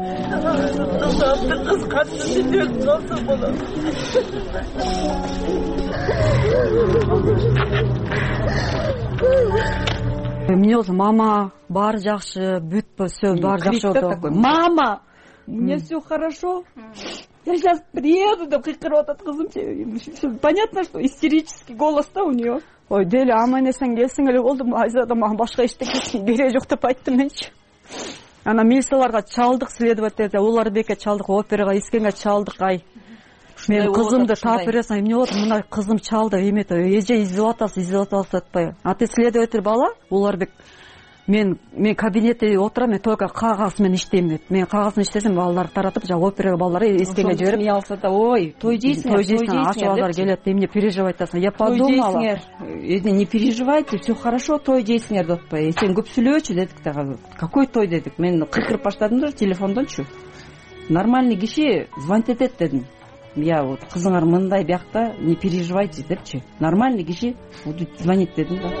Кыз катышы жүрөк болсо болот. Эмне болсо, мама, баары жакшы, бүт всё, баары жакшы болду. Мама, у меня всё хорошо. Я сейчас приеду, деп кыйкырып атат кызым. Понятно, что истерический голос да у нее. Ой, деле аман эсен келсең эле болду. Айзада мага башка эчтеке кереги жок деп айттым менчи. Ана милицияларга чалдык, следователь, улар бекке чалдык, операга, искенге чалдык. Ай, мен кызымды таап бересиң, эмне болот? Мына кызым чалды, эметип, эже издеп атасыз атпайбы. А ты следователь бала, улар бек. Мен кабинетте отурам, мен только кагаз менен иштейм деп. Мен кагаз менен иштесем, балаларды таратып, жана операга балдары искенге жиберип. Эмне алса да, ой, той дейсиңер, ачып балдар келет, эмне переживать атасың? Я подумала. Не переживайте, всё хорошо, той дейсиңер деп атпайбы. Сен көп сүйлөөчү дедик да. Какой той дедик? Мен кыйкырып баштадым да телефондончу. Нормальный киши звонить этет дедим. Я вот кызыңар мындай биякта, не переживайте депчи. Нормальный киши будет звонить дедим да.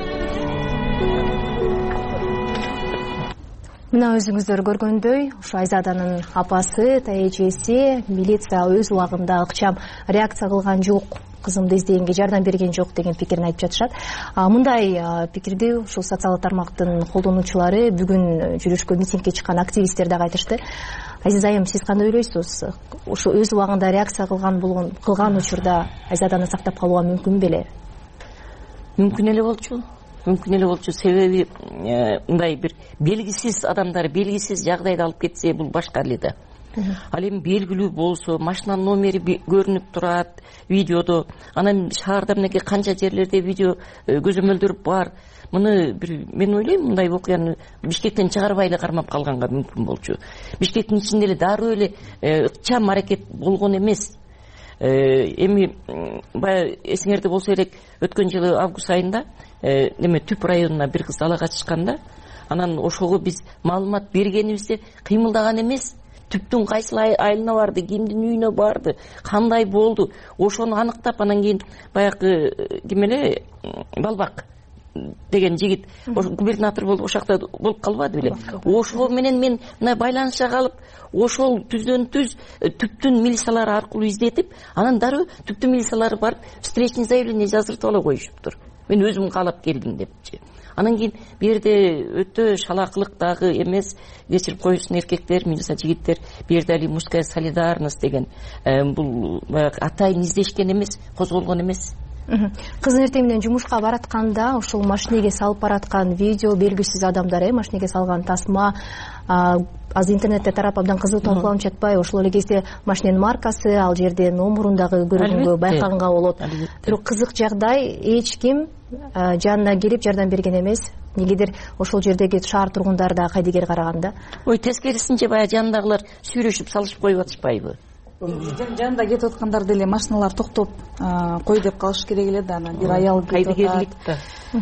Мына өзүңүздөр көргөндөй, ушу Айзаданын апасы, эжеси милиция өз убагында ыкчам реакция кылган жок, кызымды издегенге жардам берген жок деген пикирин айтып жатышат. Мындай пикирди ушул социалдык тармактын колдонуучулары, бүгүн жүрүшкө митингге чыккан активисттер дагы айтышты. Азиз айым, сиз кандай ойлойсуз? Ушу өз убагында реакция кылган учурда Айзаданы сактап калууга мүмкүн беле? Мүмкүн эле болчу. Себеби мындай бир белгисиз адамдар белгисиз жагдайда алып кетсе бул башка эле да. Ал эми белгилүү болсо, машинанын номери көрүнүп турат видеодо, анан шаарда мынакей канча жерлерде видео көзөмөлдөр бар. Муну мен ойлойм, мындай окуяны Бишкектен чыгарбай эле кармап калганга мүмкүн болчу. Бишкектин ичинде эле дароо эле ыкчам аракет болгон эмес. Эми баягы эсиңерде болсо элек, өткөн жылы август айында Түп районуна бир кыз ала качышканда, анан ошого биз маалымат бергенибизде кыймылдаган эмес. Түптүн кайсыл айылына барды, кимдин үйүнө барды, кандай болду, ошону аныктап, анан кийин баягы ким эле Балбак деген жигит губернатор болуп ошол жакта болуп калбады беле. Ошол менен мен мына байланышка калып, ошол түздөн түз Түптүн милициялары аркылуу издетип, анан дароо Түптүн милициялары барып встречный заявление жаздыртып ала коюшуптур. Мен өзүм каалап келдим депчи. Анан кийин бу жерде өтө шалакылык дагы эмес, кечирип коюшсун эркектер, милиция жигиттер, бу жерде али мужская солидарность деген бул атайын издешкен эмес, козголгон эмес. Кыздын эртең менен жумушка баратканда ушул машинеге салып бараткан видео, белгисиз адамдар машинеге салган тасма азыр интернетте тарап абдан кызуу талкууланып жатпайбы? Ошол эле кезде машиненин маркасы, ал жерде номурундагы көрүнгөнгө байкаганга болот. Бирок кызык жагдай, эч ким жанына келип жардам берген эмес. Негедир ошол жердеги шаар тургундары да кайдыгер караганда. Ой, тескерисинче баягы жанындагылар сүйрөшүп салышып коюп атышпайбы? Жанында кетип аткандар деле машиналар токтоп кой деп калыш керек эле да. Анан бир аял кайдыгерлик да.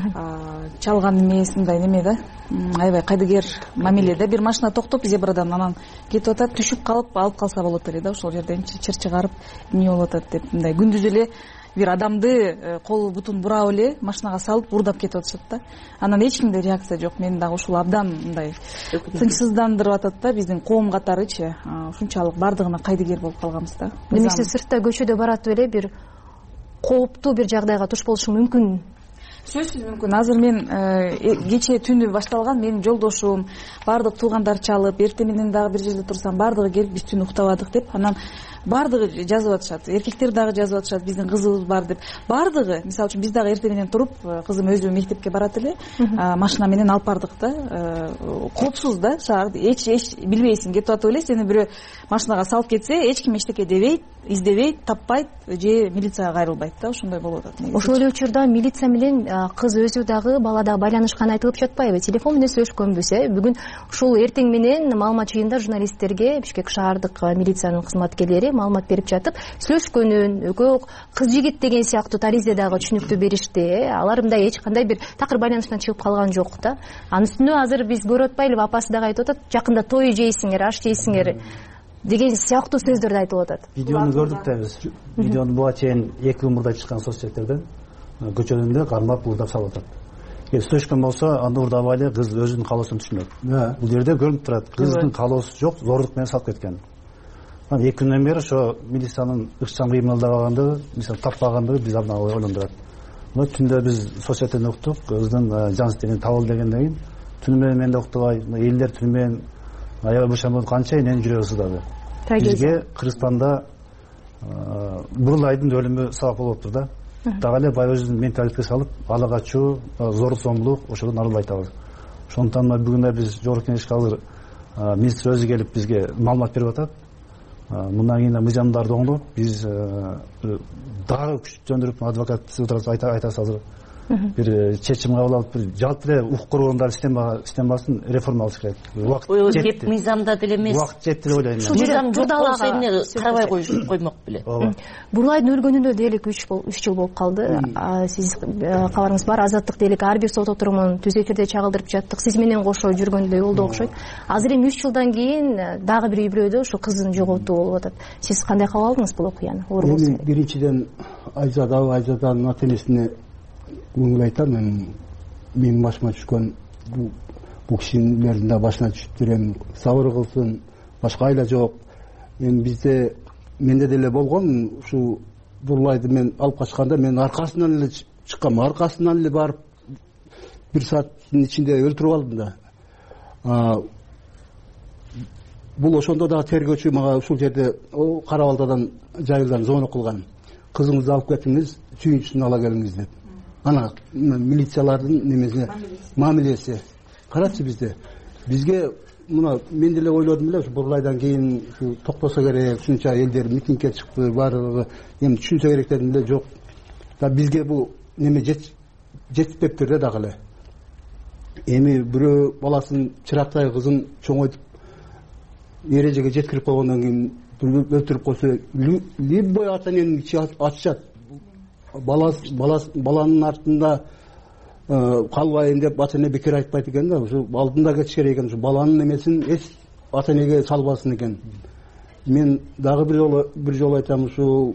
Чалган эмес, мындай неме да. Аябай кайдыгер мамиледе бир машина токтоп зебрадан, анан кетип атат, түшүп калып алып калса болот эле да. Ошол жерден чыр чыгарып эмне болуп атат деп, мындай күндүз эле бир адамды кол бутун бурап эле машинага салып урдап кетип атышат да. Анан эч кимде реакция жок. Мен дагы ушул абдан мындай тынчсыздандырып атат да биздин коом катарычы. Ушунчалык бардыгына кайдыгер болуп калганбыз да. Немесе сыртта көчөдө баратып эле бир кооптуу бир жагдайга туш болушу мүмкүн. Сөзсүз мүмкүн. Азыр мен кече түнү башталган, менин жолдошум, бардык туугандар чалып, эртең менен дагы бир жерде турсам, бардыгы келип биз түн уктабадык деп, анан бардыгы жазып атышат. Эркектер дагы жазып атышат, биздин кызыбыз бар деп. Бардыгы, мисалы үчүн биз дагы эртең менен туруп, кызым өзү мектепке барат эле, машина менен алып бардык да. Коопсуз да шаар, эч билбейсиң, кетип атып эле сени бирөө машинага салып кетсе, эч ким эчтеке дебейт, издебейт, таппайт, же милицияга кайрылбайт да. Ошондой болуп атат. Ошол эле учурда милиция менен кыз өзү дагы, бала дагы байланышканы айтылып жатпайбы? Телефон менен сүйлөшкөнбүз. Бүгүн ушул эртең менен маалымат жыйында журналисттерге Бишкек шаардык милициянын кызматкерлери маалымат берип жатып, сүйлөшкөнүн, экөө кыз жигит деген сыяктуу таризе дагы түшүнүктүү беришти. Алар мындай эч кандай бир такыр байланыштан чыгып калган жок да. Анын үстүнө азыр биз көрүп атпайлыбы, апасы дагы айтып атат, жакында той жейсиңер, аш жейсиңер деген сыяктуу сөздөр да айтылып атат. Видеону көрдүк да биз. Видеону буга чейин 2 күн мурда чыккан соцсеттерден көчөлүндө кармап урдап салып атат. Сүйлөшкөн болсо, анда урдабай эле кыз өзүнүн каалоосун түшүнөт. Бул жерде көрүнүп турат, кыздын каалоосу жок, зордук менен салып кеткен. 2 күндөн бери ошо милициянын ыкчам кыймылдабагандыгы, мисалы таппагандыгы биз абдан ойлондурат. Мына түндө биз соцсеттен уктук, кыздын жан тени табылды дегенден кийин түнү менен мен да уктубай, элдер түнү менен аябай бошомодуп канча эненин жүрөгү сыздады. Бизге Кыргызстанда Бурлайдын өлүмү сабак болуп атыптыр да. Дагы эле бай өзүнүн менталитке салып, ала качуу, зорлук зомбулук ошодон арылбай атабыз. Ошондуктан бүгүн биз жогорку кеңешке азыр министр өзү келип бизге маалымат берип атат. Мындан кийин мыйзамдарды оңдоп, биз дагы күчтөндүрүп адвокат айтасыз азыр. Бир чечим кабыл алып, бир жалпы эле укук коргоондар системасын реформалаш керек. Убакыт жетти. Мыйзамда деле эмес. Убакыт жетти деп ойлойм. Мыйзам жок болсо эмне карабай коймок беле. Бурлайдын өлгөнүнө делик 3 жыл болуп калды. Сиз кабарыңыз бар, Азаттык делик ар бир сот отурумун түз эфирде чагылдырып жаттык. Сиз менен кошо жүргөндөй болду окшойт. Азыр эми 3 жылдан кийин дагы бир үй-бүлөдө ошо кыздын жоготуу болуп атат. Сиз кандай кабыл алдыңыз бул окуяны? Эми биринчиден Айзаданын ата-энесине көңүл айтам. Менин башыма түшкөн бул кишилердин да башына түшүптүр. Эми сабыр кылсын, башка айла жок. Эми бизде менде деле болгон, ушу Бурлайды мен алып качканда мен аркасынан эле чыккам, аркасынан эле барып 1 сааттын ичинде өлтүрүп алдым да. Бул ошондо дагы тергөөчү мага ушул жерде Кара Балтадан жайылдан звонок кылган. Кызыңызды алып кетиңиз, сүйүнчүсүн ала келиңиз деп. Ана милициялардын немеси, мамилеси. Карачы бизге мына мен деле ойлодум эле ушу Бурлайдан кийин ушу токтосо керек, ушунча элдер митингге чыкты, баардыгы эми түшүнсө керек дедим эле. Жок, да бизге бул неме жетиспептир да дагы эле. Эми бирөө баласын, чырактай кызын чоңойтуп эрежеге жеткирип койгондон кийин өлтүрүп койсо, любой ата эненин ичи ачышат. Баланын артында калбайын деп ата эне бекер айтпайт экен да, ушу алдында кетиш керек экен, ушу баланын эмесин эч ата энеге салбасын экен. Мен дагы бир жолу айтам, ушу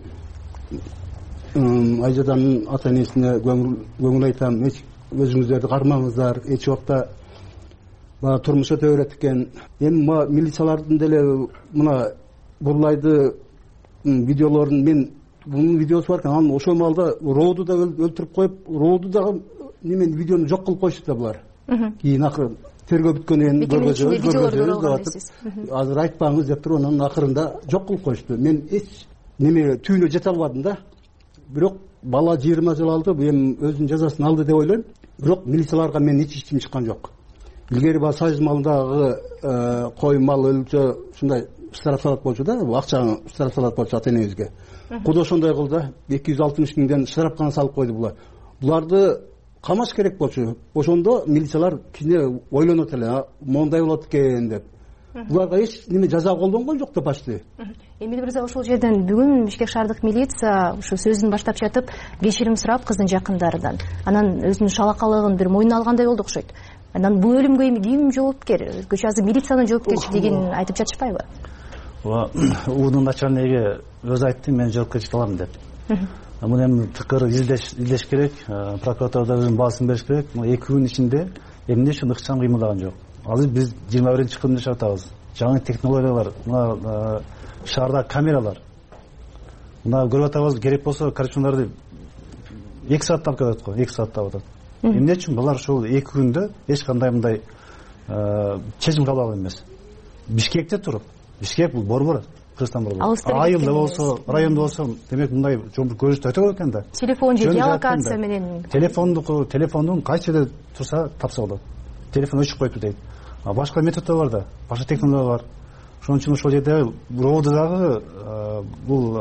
Айжаданын ата энесине көңүл айтам, өзүңүздөрдү кармаңыздар, эч убакта баягы турмуш өтө берет экен. Эми милициялардын деле мына Бурлайды видеолорун, мен бунун видеосу бар экен, анын ошол маалда Рооду да өлтүрүп коюп, Рооду дагы немен видеону жок кылып коюшту да булар. Кийин акыры тергөө бүткөндөн көргөзөбүз, азыр айтпаңыз деп туруп, анын акырында жок кылып коюшту. Мен эч неме түйүнө жете албадым да. Бирок бала 20 жыл алды, эми өзүнүн жазасын алды деп ойлойм. Бирок милицияларга мен эч ишим чыккан жок. Илгери баягы Союз малындагы кой мал өлсө ушундай штраф салат болчу да, акчаны штраф салат болчу ата энебизге. Куду ошондой кылды, 260 миңден штрафкана салып койду булар. Буларды камаш керек болчу. Ошондо милициялар кичине ойлонот эле, мондай болот экен деп. Буларга эч неме жаза колдонгон жок да почти. Эмил мырза, ошол жерден бүгүн Бишкек шаардык милиция ушу сөзүн баштап жатып, кечирим сурап кыздын жакындарынан, анан өзүнүн шалакалыгын бир мойнуна алгандай болду окшойт. Анан бул өлүмгө эми ким жоопкер? Көчө азыр милициянын жоопкерчилигин айтып жатышпайбы? Унун начальниги өзү айтты, мен жоопкерчилик алам деп. Муну эми тыкыр издеш керек, прокуратурада өзүнүн баасын бериш керек. 2 күн ичинде эмне үчүн ыкчам кыймылдаган жок. Азыр биз 21-кылымда жашатабыз. Жаңы технологиялар, мына шаарда камералар. Мына көрүп атабыз, керек болсо коррупциондарды 2 саатта алып кетет го, 2 саатта атат. Эмне үчүн булар ушул 2 күндө эч кандай мындай чечим кабыл алган эмес. Бишкекте туруп, Бишкек бул борбор, Кыргызстан борбору. Айылда болсо, районда болсо, демек мындай көрүнүштү өтө көп экен да. Телефон же геолокация менен. Телефондун кайсы жерде турса тапса болот. Телефон өчүп коюпту дейт. Башка методдор бар да, башка технология бар. Ошон үчүн ошол жерде Роодо дагы бул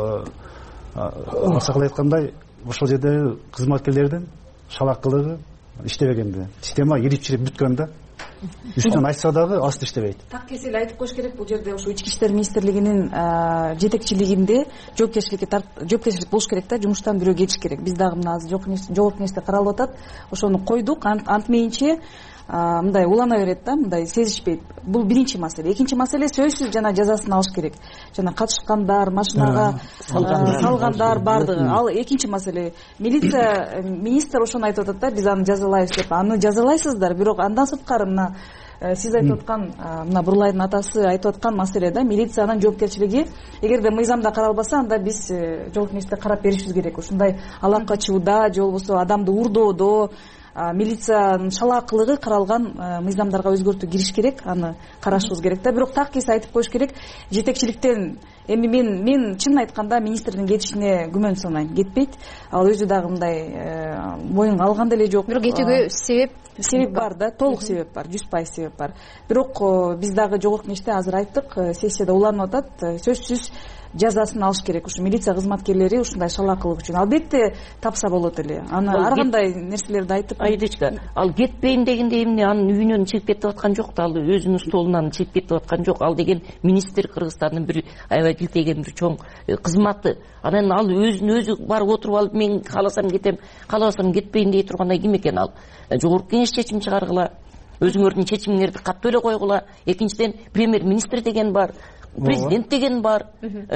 аксакал айткандай, ошол жерде кызматкерлердин шалакылыгы иштебегенде. Система ирип-чирип бүткөн да. Үчтөн айтса дагы асты иштебейт. Так кесел айтып коюш керек, бул жерде ошо Ички иштер министрлигинин жетекчилигинде жоопкерчилик болуш керек да, жумуштан бирөө кетиш керек. Биз дагы мына азыр жогорку кеңеште каралып атат. Ошону койдук, антмейинче мындай улана берет да, мындай сезишпейт. Бул биринчи маселе. Экинчи маселе сөзсүз жана жазасын алыш керек. Жана катышкандар, машинага салгандар бардыгы. Ал экинчи маселе. Милиция министр ошону айтып атат да, биз аны жазалайбыз деп. Аны жазалайсыздар, бирок андан сырткары мына сиз айтып аткан, мына Бурлайдын атасы айтып аткан маселе да, милициянын жоопкерчилиги эгерде мыйзамда каралбаса, анда биз жогорку кеңеште карап беришибиз керек. Ушундай алак качууда же болбосо адамды урдоодо милициянын шалаакылыгы каралган мыйзамдарга өзгөртүү кириш керек, аны карашыбыз керек да. Бирок так кесе айтып коюш керек, жетекчиликтен эми мен чынын айтканда министрдин кетишине күмөн санайм, кетпейт. Ал өзү дагы мындай моюнга алган деле жок. Бирок кетүүгө себеп бар да, толук себеп бар, 100% себеп бар. Бирок биз дагы жогорку кеңеште азыр айттык, сессияда уланып атат, сөзсүз жазасын алыш керек. Ушу милиция кызматкерлери ушундай шалаакылык үчүн албетте тапса болот эле. Аны ар кандай нерселерди айтып. Айдычка, ал кетпейин дегенде эмне, анын үйүнөн чыгып кетип аткан жок да, ал өзүнүн столунан чыгып кетип аткан жок. Ал деген министр, Кыргызстандын бир аябай килтеген бир чоң кызматы. Анан ал өзү барып отуруп алып, мен кааласам кетем, каалабасам кетпейин дей тургандай ким экен ал? Жогорку кеңеш чечим чыгаргыла, өзүңөрдүн чечимиңерди каттуу эле койгула. Экинчиден, премьер-министр деген бар, президент деген бар,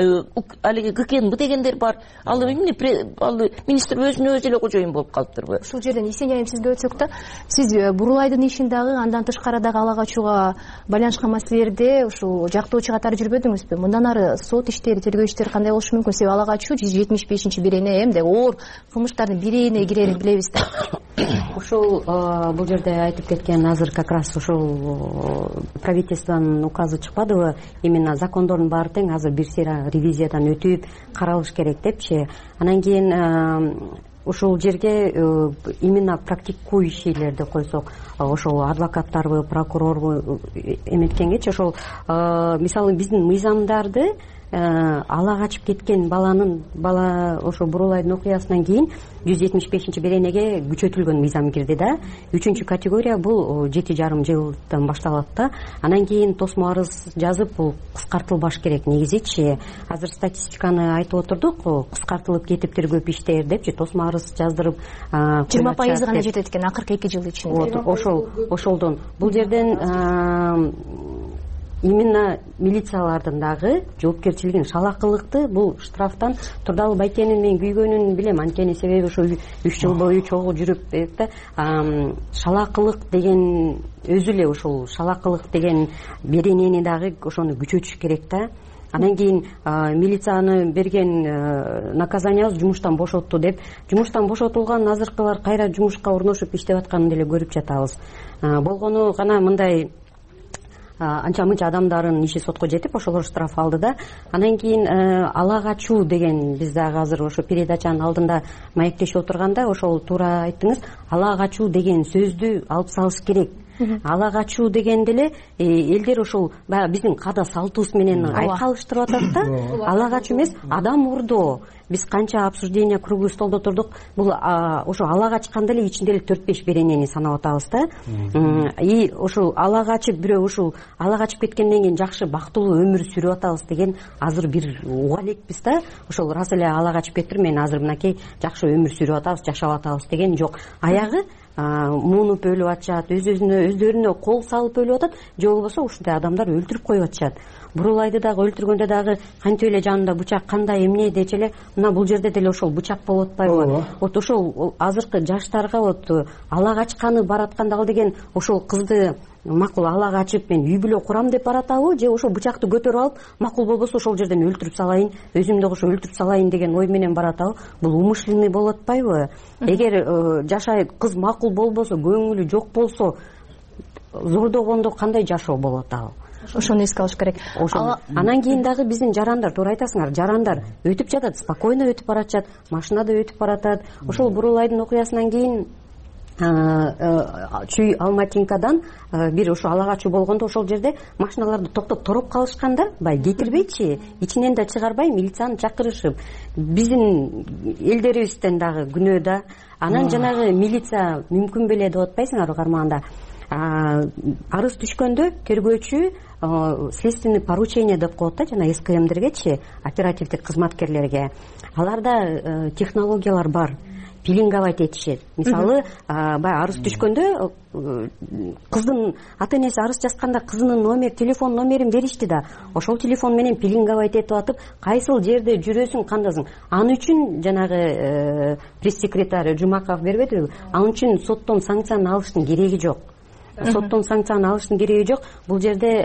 алиги ГКНБ дегендер бар. Ал эмне, ал министр өзүнө өзү эле кожоюн болуп калыптырбы? Ушул жерден Исенияйым сизге өтсөк да, сиз Бурлайдын ишин дагы, андан тышкары дагы ала качууга байланышкан маселелерде ушул жактоочу катары жүрбөдүңүзбү? Мындан ары сот иштери, тергөө иштери кандай болушу мүмкүн? Себеби ала качуу 175-бирине эмне оор кылмыштардын бирине кирерин билебиз да. Ошол бул жерде айтып кеткен, азыр как раз ошол правительствонун указы чыкпадыбы? Именно закондордун баары тең азыр бир сыйра ревизиядан өтүп каралыш керек депчи. Анан кийин ушул жерге именно практикующийлерди койсок, ошол адвокаттарбы, прокурорбу эметкенгечи, ошол мисалы биздин мыйзамдарды ала качып кеткен бала ошо Бурулайдын окуясынан кийин 175 беренеге күчөтүлгөн мыйзам кирди да. 3 категория бул 7,5 жылдан башталат да. Анан кийин тосмо арыз жазып бул кыскартылбаш керек негизичи. Азыр статистиканы айтып отурдук, кыскартылып кетиптир көп иштер депчи, тосмо арыз жаздырып 20% гана жетет экен акыркы 2 жыл ичинде. Ошолдон бул жерден именно милициялардын дагы жоопкерчилигин, шалакылыкты бул штрафтан турдалбай экенин мен күйгөнүн билем. Анткени себеби ошо 3 жыл бою чогуу жүрүп да, шалакылык деген өзү эле ошол шалакылык деген беренени дагы ошону күчөтүш керек да. Анан кийин милицияны берген наказаниябыз жумуштан бошотту деп, жумуштан бошотулган азыркылар кайра жумушка орношуп иштеп атканын деле көрүп жатабыз. Болгону гана мындай анча мынча адамдардын иши сотко жетип, ошолор штраф алды да. Анан кийин ала качуу деген, биз дагы азыр ошо передачанын алдында маектешип отурганда ошол туура айттыңыз, ала качуу деген сөздү алып салыш керек. Ала качуу деген деле элдер ошол баягы биздин када салтыбыз менен айкалыштырып атат да. Ала качуу эмес, адам урдоо. Биз канча обсуждение круглый столдо турдук, бул ошо ала качкан деле ичинде эле 4-5 беренени санап атабыз да. И ошол ала качып, бирөө ушул ала качып кеткенден кийин жакшы бактылуу өмүр сүрүп атабыз деген азыр бир уга элекпиз да. Ошол рас эле ала качып кетип, мен азыр мынакей жакшы өмүр сүрүп атабыз, жашап атабыз деген жок. Аягы муунуп өлүп атышат, өздөрүнө кол салып өлүп атат, же болбосо ушундай адамдар өлтүрүп коюп атышат. Бурулайды дагы өлтүргөндө дагы кантип эле жанында бычак, кандай эмне дечи эле, мына бул жерде деле ошол бычак болуп атпайбы? Вот ошол азыркы жаштарга вот ала качканы баратканда ал деген ошол кызды макул ала качып мен үй бүлө курам деп баратабы, же ошол бычакты көтөрүп алып, макул болбосо ошол жерден өлтүрүп салайын, өзүмдү ошо өлтүрүп салайын деген ой менен баратабы? Бул умышленный болуп атпайбы? Эгер жашай кыз макул болбосо, көңүлү жок болсо, зордогондо кандай жашоо болуп атабы? Ошону эске алыш керек. Анан кийин дагы биздин жарандар, туура айтасыңар, жарандар өтүп жатат, спокойно өтүп баратышат, машинада өтүп баратат. Ошол Бурулайдын окуясынан кийин Чүй Алматинкадан бир ошо ала качуу болгондо ошол жерде машиналарды токтоп тороп калышканда, бай кетирбейчи, ичинен да чыгарбай милицияны чакырышып, биздин элдерибизден дагы күнөө да. Анан жанагы милиция мүмкүн беле деп атпайсыңарбы кармаганда? Арыз түшкөндө тергөөчү следственный поручение деп коет да, жана СКМдергечи, оперативдик кызматкерлерге. Аларда технологиялар бар. Пилинговать этишет. Мисалы, баягы арыз түшкөндө кыздын ата-энеси арыз жазганда кызынын номер, телефон номерин беришти да. Ошол телефон менен пилинговать этип атып, кайсыл жерде жүрөсүң, кандасың. Аны үчүн жанагы пресс-секретарь Жумаков бербедиби? Аны үчүн соттон санкцияны алыштын кереги жок. Соттон санкцияны алыштын кереги жок. Бул жерде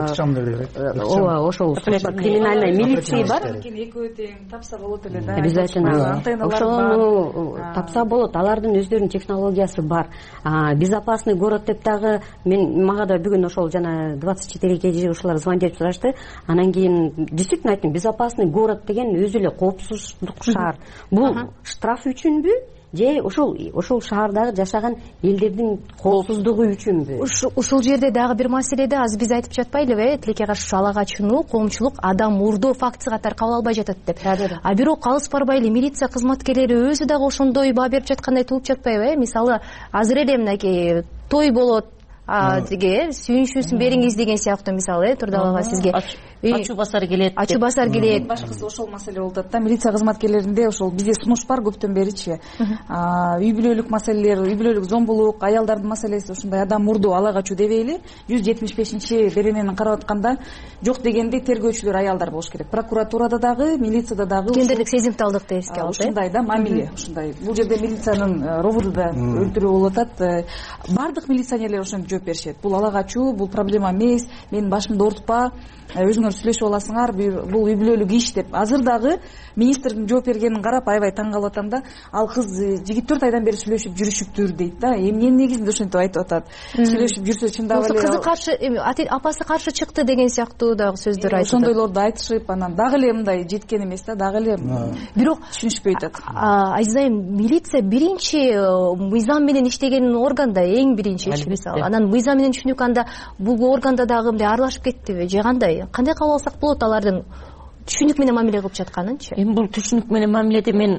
ооба, ошол криминальный милиция бар. Экөө тең тапса болот эле да. Обязательно. Ошону тапса болот. Алардын өздөрүнүн технологиясы бар. Безопасный город деп дагы мага да бүгүн ошол жана 24 кежи ушулар звондеп сурашты. Анан кийин действительно айттым, безопасный город деген өзү эле коопсуздук шаар. Бул штраф үчүнбү? Же ошол шаардагы жашаган элдердин коопсуздугу үчүнбү? Ушул жерде дагы бир маселеде азыр биз айтып жатпайлыбы, тилекке каршы ала качууну коомчулук адам урдоо фактысы катары кабыл албай жатат деп. А бирок калыс барбай эле милиция кызматкерлери өзү дагы ошондой баа берип жаткандай туулуп жатпайбы? Мисалы, азыр эле мынакей той болот, тиге сүйүнүшүүсүн бериңиз деген сыяктуу, мисалы, Турдалага сизге ачуу басар келет. Ачуу басар келет. Башкысы ошол маселе болуп атат да. Милиция кызматкерлеринде ошол бизде сунуш бар көптөн беричи. Үй бүлөлүк маселелер, үй бүлөлүк зомбулук, аялдардын маселеси ушундай адам урдоо, ала качуу дебейли. 175 беренени карап атканда жок дегенде тергөөчүлөр аялдар болуш керек. Прокуратурада дагы, милицияда дагы кендирдик сезимталдыкты эске алып, ушундай да мамиле, ушундай. Бул жерде милициянын роботу да өлтүрүү болуп атат. Бардык милиционерлер ошентип жооп беришет. Бул ала качуу, бул проблема эмес, менин башымды оорутпа, өзүңөр сүйлөшүп аласыңар, бул үй бүлөлүк иш деп. Азыр дагы министрдин жооп бергенин карап аябай таң калып атам да. Ал кыз жигит 4 айдан бери сүйлөшүп жүрүшүптүр дейт да. Эмненин негизинде ошентип айтып атат. Сүйлөшүп жүрсө чындап эле кызы каршы, апасы каршы чыкты деген сыяктуу дагы сөздөр айтылды. Ошондойлорду айтышып, анан дагы эле мындай жеткен эмес да, дагы эле бирок түшүнүшпөй атат. Азиз айым, милиция биринчи мыйзам менен иштеген орган да, эң биринчи мисалы. Анан мыйзам менен түшүнүк анда бул органда дагы мындай аралашып кеттиби же кандай? Кандай кабыл алсак болот алардын түшүнүк менен мамиле кылып жатканынчы? Эми бул түшүнүк менен мамиледе мен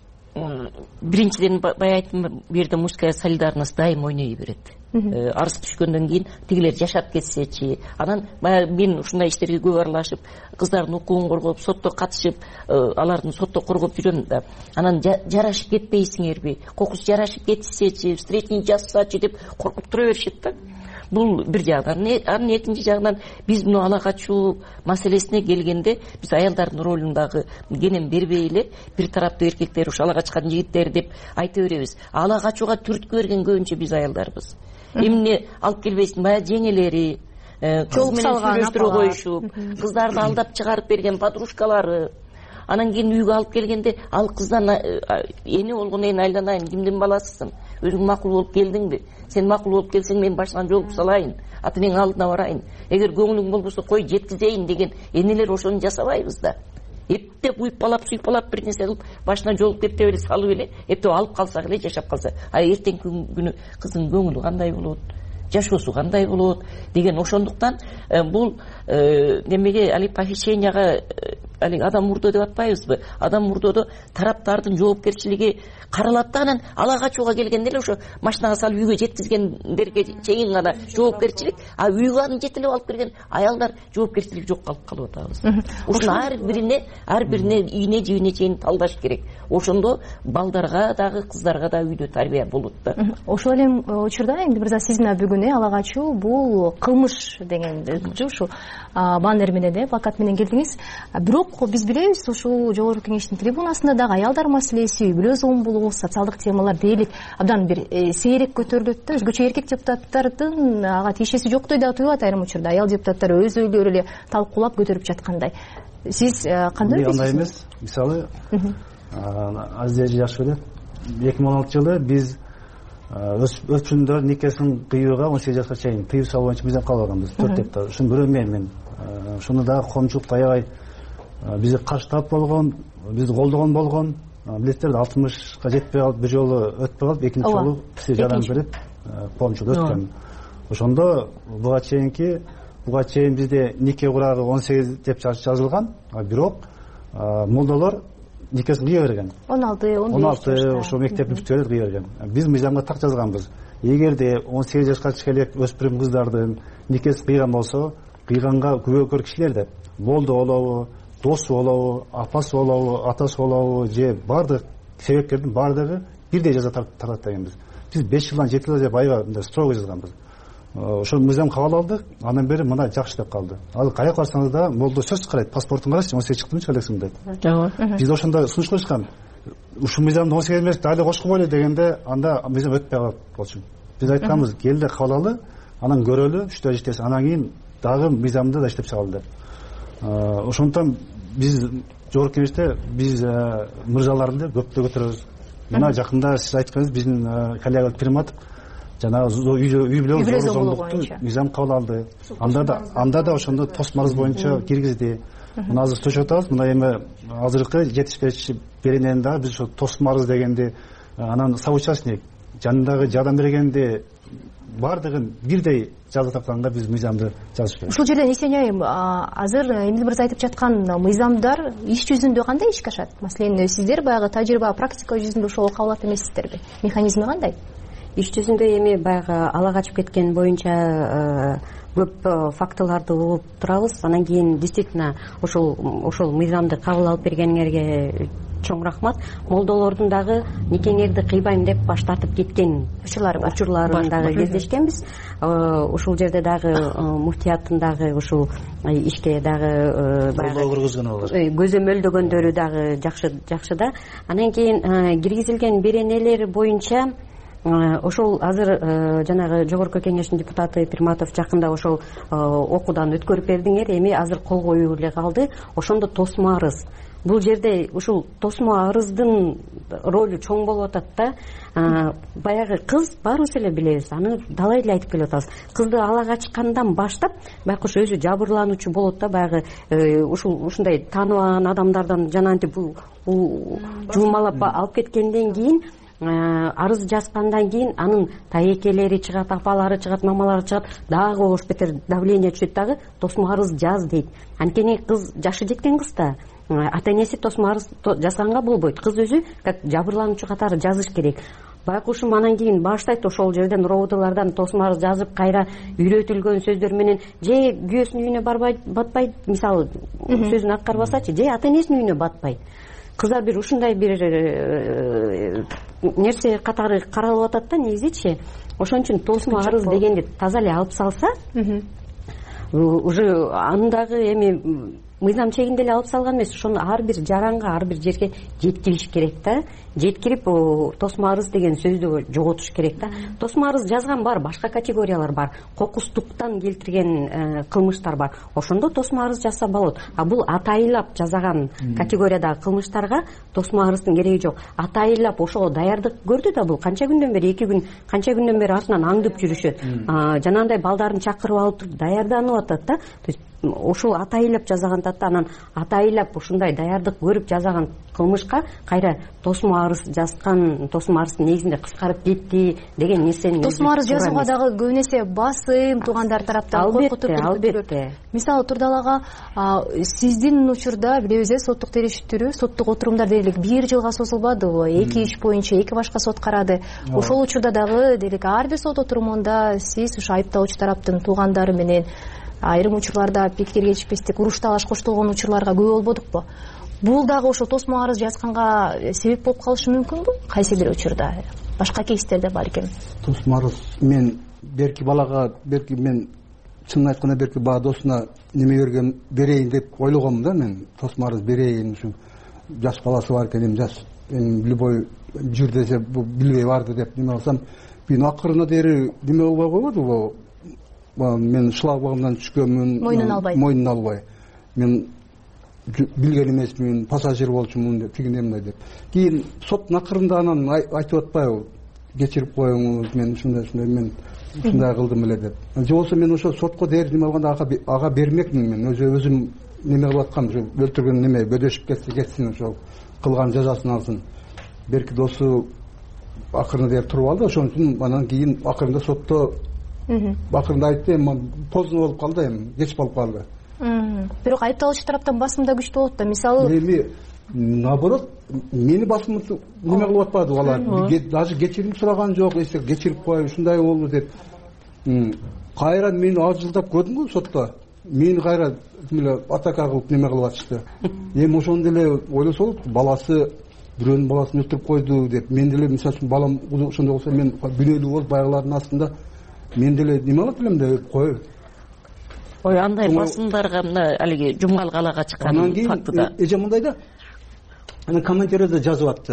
биринчиден бая айттым, бу жерде мужская солидарность дайым ойной берет. Арыз түшкөндөн кийин тигилер жашап кетсечи, анан баягы мен ушундай иштерге көп аралашып, кыздардын укугун коргоп, сотто катышып, алардын сотто коргоп жүрөм да. Анан жарашып кетпейсиңерби? Кокус жарашып кетсечи, встречный жасасачы деп коркуп тура беришет да. Бул бир жагынан. Анын экинчи жагынан биз муну ала качуу маселесине келгенде биз аялдардын ролун дагы кенен бербей эле бир тараптуу эркектер ушу ала качкан жигиттер деп айта беребиз. Ала качууга түрткү берген көбүнчө биз аялдарбыз. Эмне алып келбейсиң, баягы жеңелери, кыз менен сүйлөштүрө коюшуп, кыздарды алдап чыгарып берген подружкалары. Анан кийин үйгө алып келгенде ал кыздан эне болгон эне айланайын, кимдин баласысың? Өзүң макул болуп келдиңби? Сен макул болуп келсең мен башынан жолуп салайын, аты менин алдына барайын. Эгер көңүлүң болбосо кой жеткизейин деген энелер ошону жасабайбыз да. Эптеп уйпалап суйпалап бир нерсе кылып башына жолуп кеп эле салып эле, эптеп алып калсак эле жашап калса. Эртеңки күнү кыздын көңүлү кандай болот? Жашоосу кандай болот деген ошондуктан бул немеге али похищенияга али адам мурдоо деп атпайбызбы? Адам мурдоодо тараптардын жоопкерчилиги каралат да, анан ала качууга келгенде эле ошо машинага салып үйгө жеткизгендерге чейин гана жоопкерчилик, а үйгө аны жетелеп алып келген аялдар жоопкерчилиги жок калып атабыз. Ушуну ар бирине ийне жибине чейин талдаш керек. Ошондо балдарга дагы кыздарга да үйдө тарбия болот да. Ошол эле учурда эми мырза сиздин бүгүн ала качуу бул кылмыш деген ушу баннер менен плакат менен келдиңиз. Бирок биз билебиз, ушул жогорку кеңештин трибунасында дагы аялдар маселеси, үй бүлө зомбулугу, социалдык темалар дээрлик абдан бир сейрек көтөрүлөт да. Өзгөчө эркек депутаттардын ага тиешеси жоктой да туюп айрым учурда. Аял депутаттар өз өйлөрү эле талкуулап көтөрүп жаткандай. Сиз кандай ойлойсуз? Андай эмес. Мисалы, Азия жакшы билет. 2016 жылы биз өчүндөр никесин кыюуга 18 жашка чейин тыюу салуу боюнча мыйзам кабыл алганбыз. 4 депутат. Ушуну бирөө мен. Ушуну дагы коомчулук аябай бизге каршы тарап болгон, бизди колдогон болгон. Билетсиздер, 60ка жетпей калып, бир жолу өтпөй калып, экинчи жолу киши жардам берип, коомчулук өткөн. Ошондо буга чейин бизде нике курагы 18 деп жазылган, бирок молдолор никесин кыя берген. 16 ошо мектепти бүткөн кыя берген. Биз мыйзамга так жазганбыз. Эгерде 18 жашка чыкка элек өспүрүм кыздардын никесин кыйган болсо, кыйганга күбөлкөр кишилер деп молдо болобу, досу болобу, апасы болобу, атасы болобу, же бардык себепкердин бардыгы бирдей жаза тартат дегенбиз. Биз 5 жылдан 7 жыл деп аябай мындай строго жазганбыз. Ошол мыйзам кабыл алдык, андан бери мына жакшы деп калды. Ал каяка барсаңыз да молдо сөз карайт, паспортун карачы, 18 чыктымчы элексиң дейт. Биз ошондо сунуш коюшкан. Ушул мыйзамды 18 эмес, дали кошко койлу дегенде, анда мыйзам өтпөй калат болчу. Биз айтканбыз, келди кабыл алалы, анан көрөлү, үчтө жетеси, анан кийин дагы мыйзамды да иштеп чыгалы деп. Ошондон биз жогорку кеңеште биз мырзаларды көптө көтөрөбүз. Мына жакында сиз айтканыңыз биздин коллега Пирматов жанагы үй бүлө зомбулукту мыйзам кабыл алды. Анда да ошондо тосма арыз боюнча киргизди. Мына азыр сүйлөшүп атабыз. Мына эми азыркы жетишпеш беренени дагы биз ошо тосма арыз дегенди, анан соучастник жанындагы жардам бергенди бардыгын бирдей жаза тапканга биз мыйзамды жазыш керек. Ушул жерден Эсен айым, азыр Эмил мырза айтып жаткан мыйзамдар иш жүзүндө кандай ишке ашат? Маселен, сиздер баягы тажрыйба, практика жүзүндө ошого кабыл алат эмессиздерби? Механизми кандай? Иш жүзүндө эми баягы ала качып кеткен боюнча көп фактыларды угуп турабыз. Анан кийин действительно ошол мыйзамды кабыл алып бергениңерге чоң рахмат. Молдолордун дагы никеңерди кыйбайм деп баш тартып кеткен учурларын дагы кездешкенбиз. Ушул жерде дагы муфтияттын дагы ушул ишке дагы көзөмөлдөгөндөрү дагы жакшы да. Анан кийин киргизилген беренелер боюнча ошол азыр жанагы жогорку кеңештин депутаты Пирматов жакында ошол окуудан өткөрүп бердиңер, эми азыр кол коюу эле калды. Ошондо тосмо арыз, бул жерде ушул тосмо арыздын ролу чоң болуп атат да. Баягы кыз баарыбыз эле билебиз, аны далай эле айтып келип атабыз. Кызды ала качкандан баштап байкуш өзү жабырлануучу болот да, баягы ушундай тааныбаган адамдардан жанагынтип жумалап алып кеткенден кийин, арыз жазгандан кийин анын таекелери чыгат, апалары чыгат, мамалары чыгат, дагы ош бетер давление түшөт, дагы тосмо арыз жаз дейт. Анткени кыз жашы жеткен кыз да, ата-энеси тосмо арыз жазганга болбойт. Кыз өзү как жабырлануучу катары жазыш керек. Байкушум анан кийин баштайт ошол жерден ровдолордон тосмо арыз жазып, кайра үйрөтүлгөн сөздөр менен же күйөөсүнүн үйүнө батпайт, мисалы сөзүн аткарбасачы, же ата-энесинин үйүнө батпайт. Кыздар бир ушундай бир нерсе катары каралып атат да негизичи. Ошон үчүн тосмо арыз дегенди таза эле алып салса, уже андагы эми мыйзам чегинде эле алып салган эмес, ошону ар бир жаранга, ар бир жерге жеткириш керек да. Жеткирип тосмо арыз деген сөздү жоготуш керек да. Тосмо арыз жазган бар, башка категориялар бар, кокустуктан келтирген кылмыштар бар. Ошондо тосмо арыз жазса болот. А бул атайылап жазаган категориядагы кылмыштарга тосмо арыздын кереги жок. Атайылап ошого даярдык көрдү да, бул канча күндөн бери, 2 күн, канча күндөн бери артынан аңдып жүрүшөт. Жанагындай балдарын чакырып алып туруп даярданып атат да. То есть ошол атайылап жазаган анан атайылап ушундай даярдык көрүп жазаган кылмышка кайра тосмо арыз жазган, тосмо арыздын негизинде кыскарып кетти деген нерсени. Тосмо арыз жазууга дагы көп нерсе басым туугандар тараптан коркутуп албетте. Мисалы Турдалага сиздин учурда билебиз, соттук териштирүү, соттук отурумдар дерлик 1 жылга созулбадыбы? 2 иш боюнча 2 башка сот карады. Ошол учурда дагы дерлик ар бир сот отурумунда сиз ушу айыпталуучу тараптын туугандары менен айрым учурларда пикир келишпестик, уруш талаш коштолгон учурларга көп болбодукпу? Бул дагы ошо тосмо арыз жазганга себеп болуп калышы мүмкүнбү? Кайсы бир учурда башка кейстер да бар экен. Тосмо арыз мен берки балага, берки мен чынын айтканда берки бала досуна неме берейин деп ойлогомун да мен. Тосмо арыз берейин, ушу жаш баласы бар экен, жаш любой жүр десе бул билбей барды деп неме алсам, мен акырына дери неме болбой койбодубу? Мен шлагбаумдан түшкөнмүн, мойнун албай. Мен билген эмесмин, пассажир болчумун деп, тигине мындай деп. Кийин соттун акырында анан айтып атпайбы, кечирип коюңуз, мен ушундай мен ушундай кылдым эле деп. Же болсо мен ошо сотко дээр неме алганда ага бермекмин, мен өзүм неме кылып аткам, ошо өлтүргөн неме бөдөшүп кетсин, ошо кылган жазасын алсын. Берки досу акырында дээр туруп алды, ошон үчүн анан кийин акырында сотто акырында айтты, поздно болуп калды, эми кеч болуп калды. Бирок айыпталуучу тараптан басым да күчтүү болот да. Мисалы эми наоборот, мени басым неме кылып атпады алар. Даже кечирим сураган жок, эсек кечирип кой, ушундай болду деп. Кайра мени ажылдап көрдүңбү сотто? Мени кайра атака кылып неме кылып атышты. Эми ошондо эле ойлосо болот, баласы бирөөнүн баласын өлтүрүп койду деп. Мен деле мисалы үчүн балам ошондой болсо, мен күнөөлүү болуп байгылардын астында мен деле неме кылып элем деп кой. Ой, андай басымдарга мына алиги жумгал калаага чыккан фактыда. Эже мындай да. Анан комментарийде жазып атты.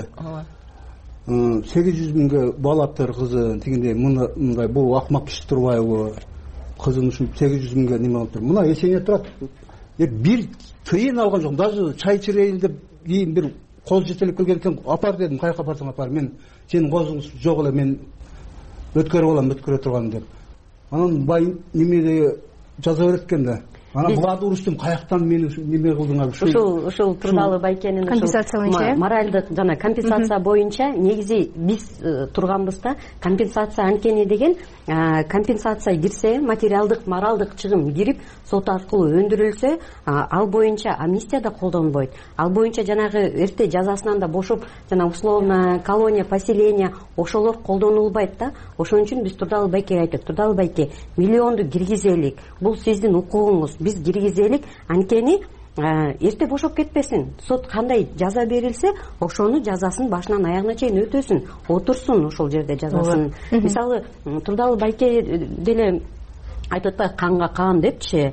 800 миңге балаптыр кызы, тигиндей мындай бул акмак киши турбайбы? Кызын ушул 800 миңге неме кылып тур. Мына эсене турат. Бир тыйын алган жок. Даже чай içirейин деп кийин бир кол жетелеп келген экен. Апар дедим, каяка барсаң апар. Мен сенин козуң жок эле, мен өткөрүп алам, өткөрө турган деп. Анан бай немеде жаза берет экен да. Анан буларды уруштум, каяктан мени неме кылдыңар? Ушул Турдалы Байкенин компенсация боюнча, моралдык жана компенсация боюнча негизи биз турганбыз да. Компенсация анткени деген компенсация кирсе, материалдык, моралдык чыгым кирип, сот аркылуу өндүрүлсө, ал боюнча амнистия да колдонбойт. Ал боюнча жанагы эрте жазасынан да бошоп, жана условно колония, поселение ошолор колдонулбайт да. Ошон үчүн биз Турдалы Байкеге айттык. Турдалы Байке, миллионду киргизелик. Бул сиздин укугуңуз. Биз киргизелик, анткени эрте бошоп кетпесин. Сот кандай жаза берилсе, ошону жазасын башынан аягына чейин өтөсүн, отурсун ошол жерде жазасын. Мисалы, Турдалы Байке деле айтып атпайбы, канга кан депчи,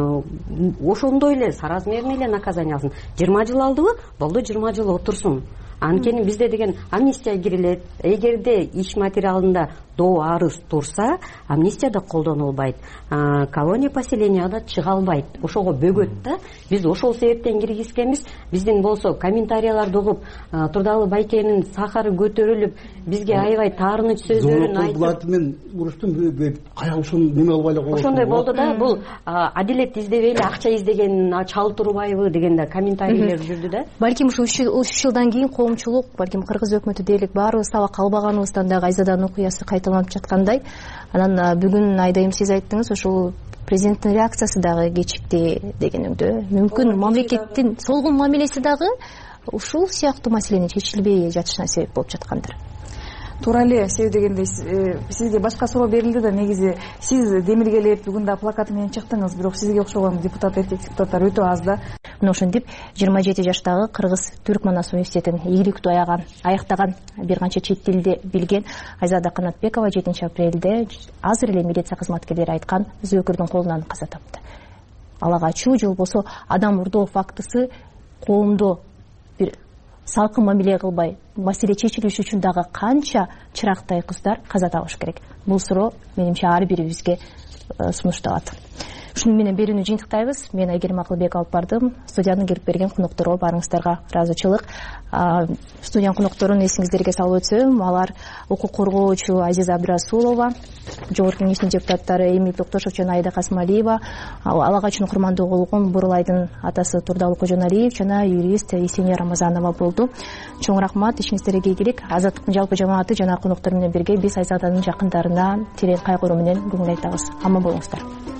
ошондой эле соразмерный эле наказание алсын. 20 жыл алдыбы? Болду, 20 жыл отурсун. Анткени бизде деген амнистия кирилет. Эгерде иш материалында доо арыз турса, амнистия да колдонулбайт. Колония поселения да чыга албайт. Ошого бөгөт да. Биз ошол себептен киргизгенбиз. Биздин болсо комментарияларды угуп, Турдалы Байкенин сахары көтөрүлүп, бизге аябай таарыныч сөздөрүн айтып. Булат мен уруштум кая ошону неме кылбай эле коёбуз. Ошондой болду да. Бул адилет издебей эле акча издеген чал турбайбы деген да комментарийлер жүрдү да. Балким ушу 3 жылдан кийин коомчулук, балким кыргыз өкмөтү дейлик баарыбыз сабак албаганыбыздан дагы Айзаданын окуясы кайталанып жаткандай. Анан бүгүн Айдайым сиз айттыңыз, ошол президенттин реакциясы дагы кечикти дегениңдүү. Мүмкүн мамлекеттин солгун мамилеси дагы ушул сыяктуу маселенин чечилбей жатышына себеп болуп жаткандыр. Туура эле, себеп дегенде сизге башка суроо берилди да, негизи сиз демилгелеп бүгүн да плакат менен чыктыңыз, бирок сизге окшогон депутат, эркек депутаттар өтө аз да. Мына ошентип 27 жаштагы Кыргыз Түрк Манас университетин ийгиликтүү аяктаган, бир канча чет тилди билген Айзада Канатбекова 7 апрелде азыр эле милиция кызматкерлери айткан зөөкүрдүн колунан каза тапты. Алага чуу болбосо адам урдоо фактысы коомдо бир салкын мамиле кылбай, маселе чечилиш үчүн дагы канча чырактай кыздар каза табыш керек? Бул суроо менимче ар бирибизге сунушталат. Ушуну менен берүүнү жыйынтыктайбыз. Мен Айгерим Акылбек алып бардым. Студиянын кирип берген конокторго баарыңыздарга ыраазычылык. Студиянын конокторун эсиңиздерге салып өтсөм, алар укук коргоочу Азиза Абдрасулова, жогорку кеңештин депутаттары Эмиль Токтошов жана Айда Касымалиева, алага чын курмандуу болгон Бурулайдын атасы Турдалы Кожоналиев жана юрист Есения Рамазанова болду. Чоң рахмат, ишиңиздерге ийгилик. Азаттыктын жалпы жамааты жана коноктор менен бирге биз Айзаданын жакындарына терең кайгыруу менен көңүл айтабыз. Аман болуңуздар.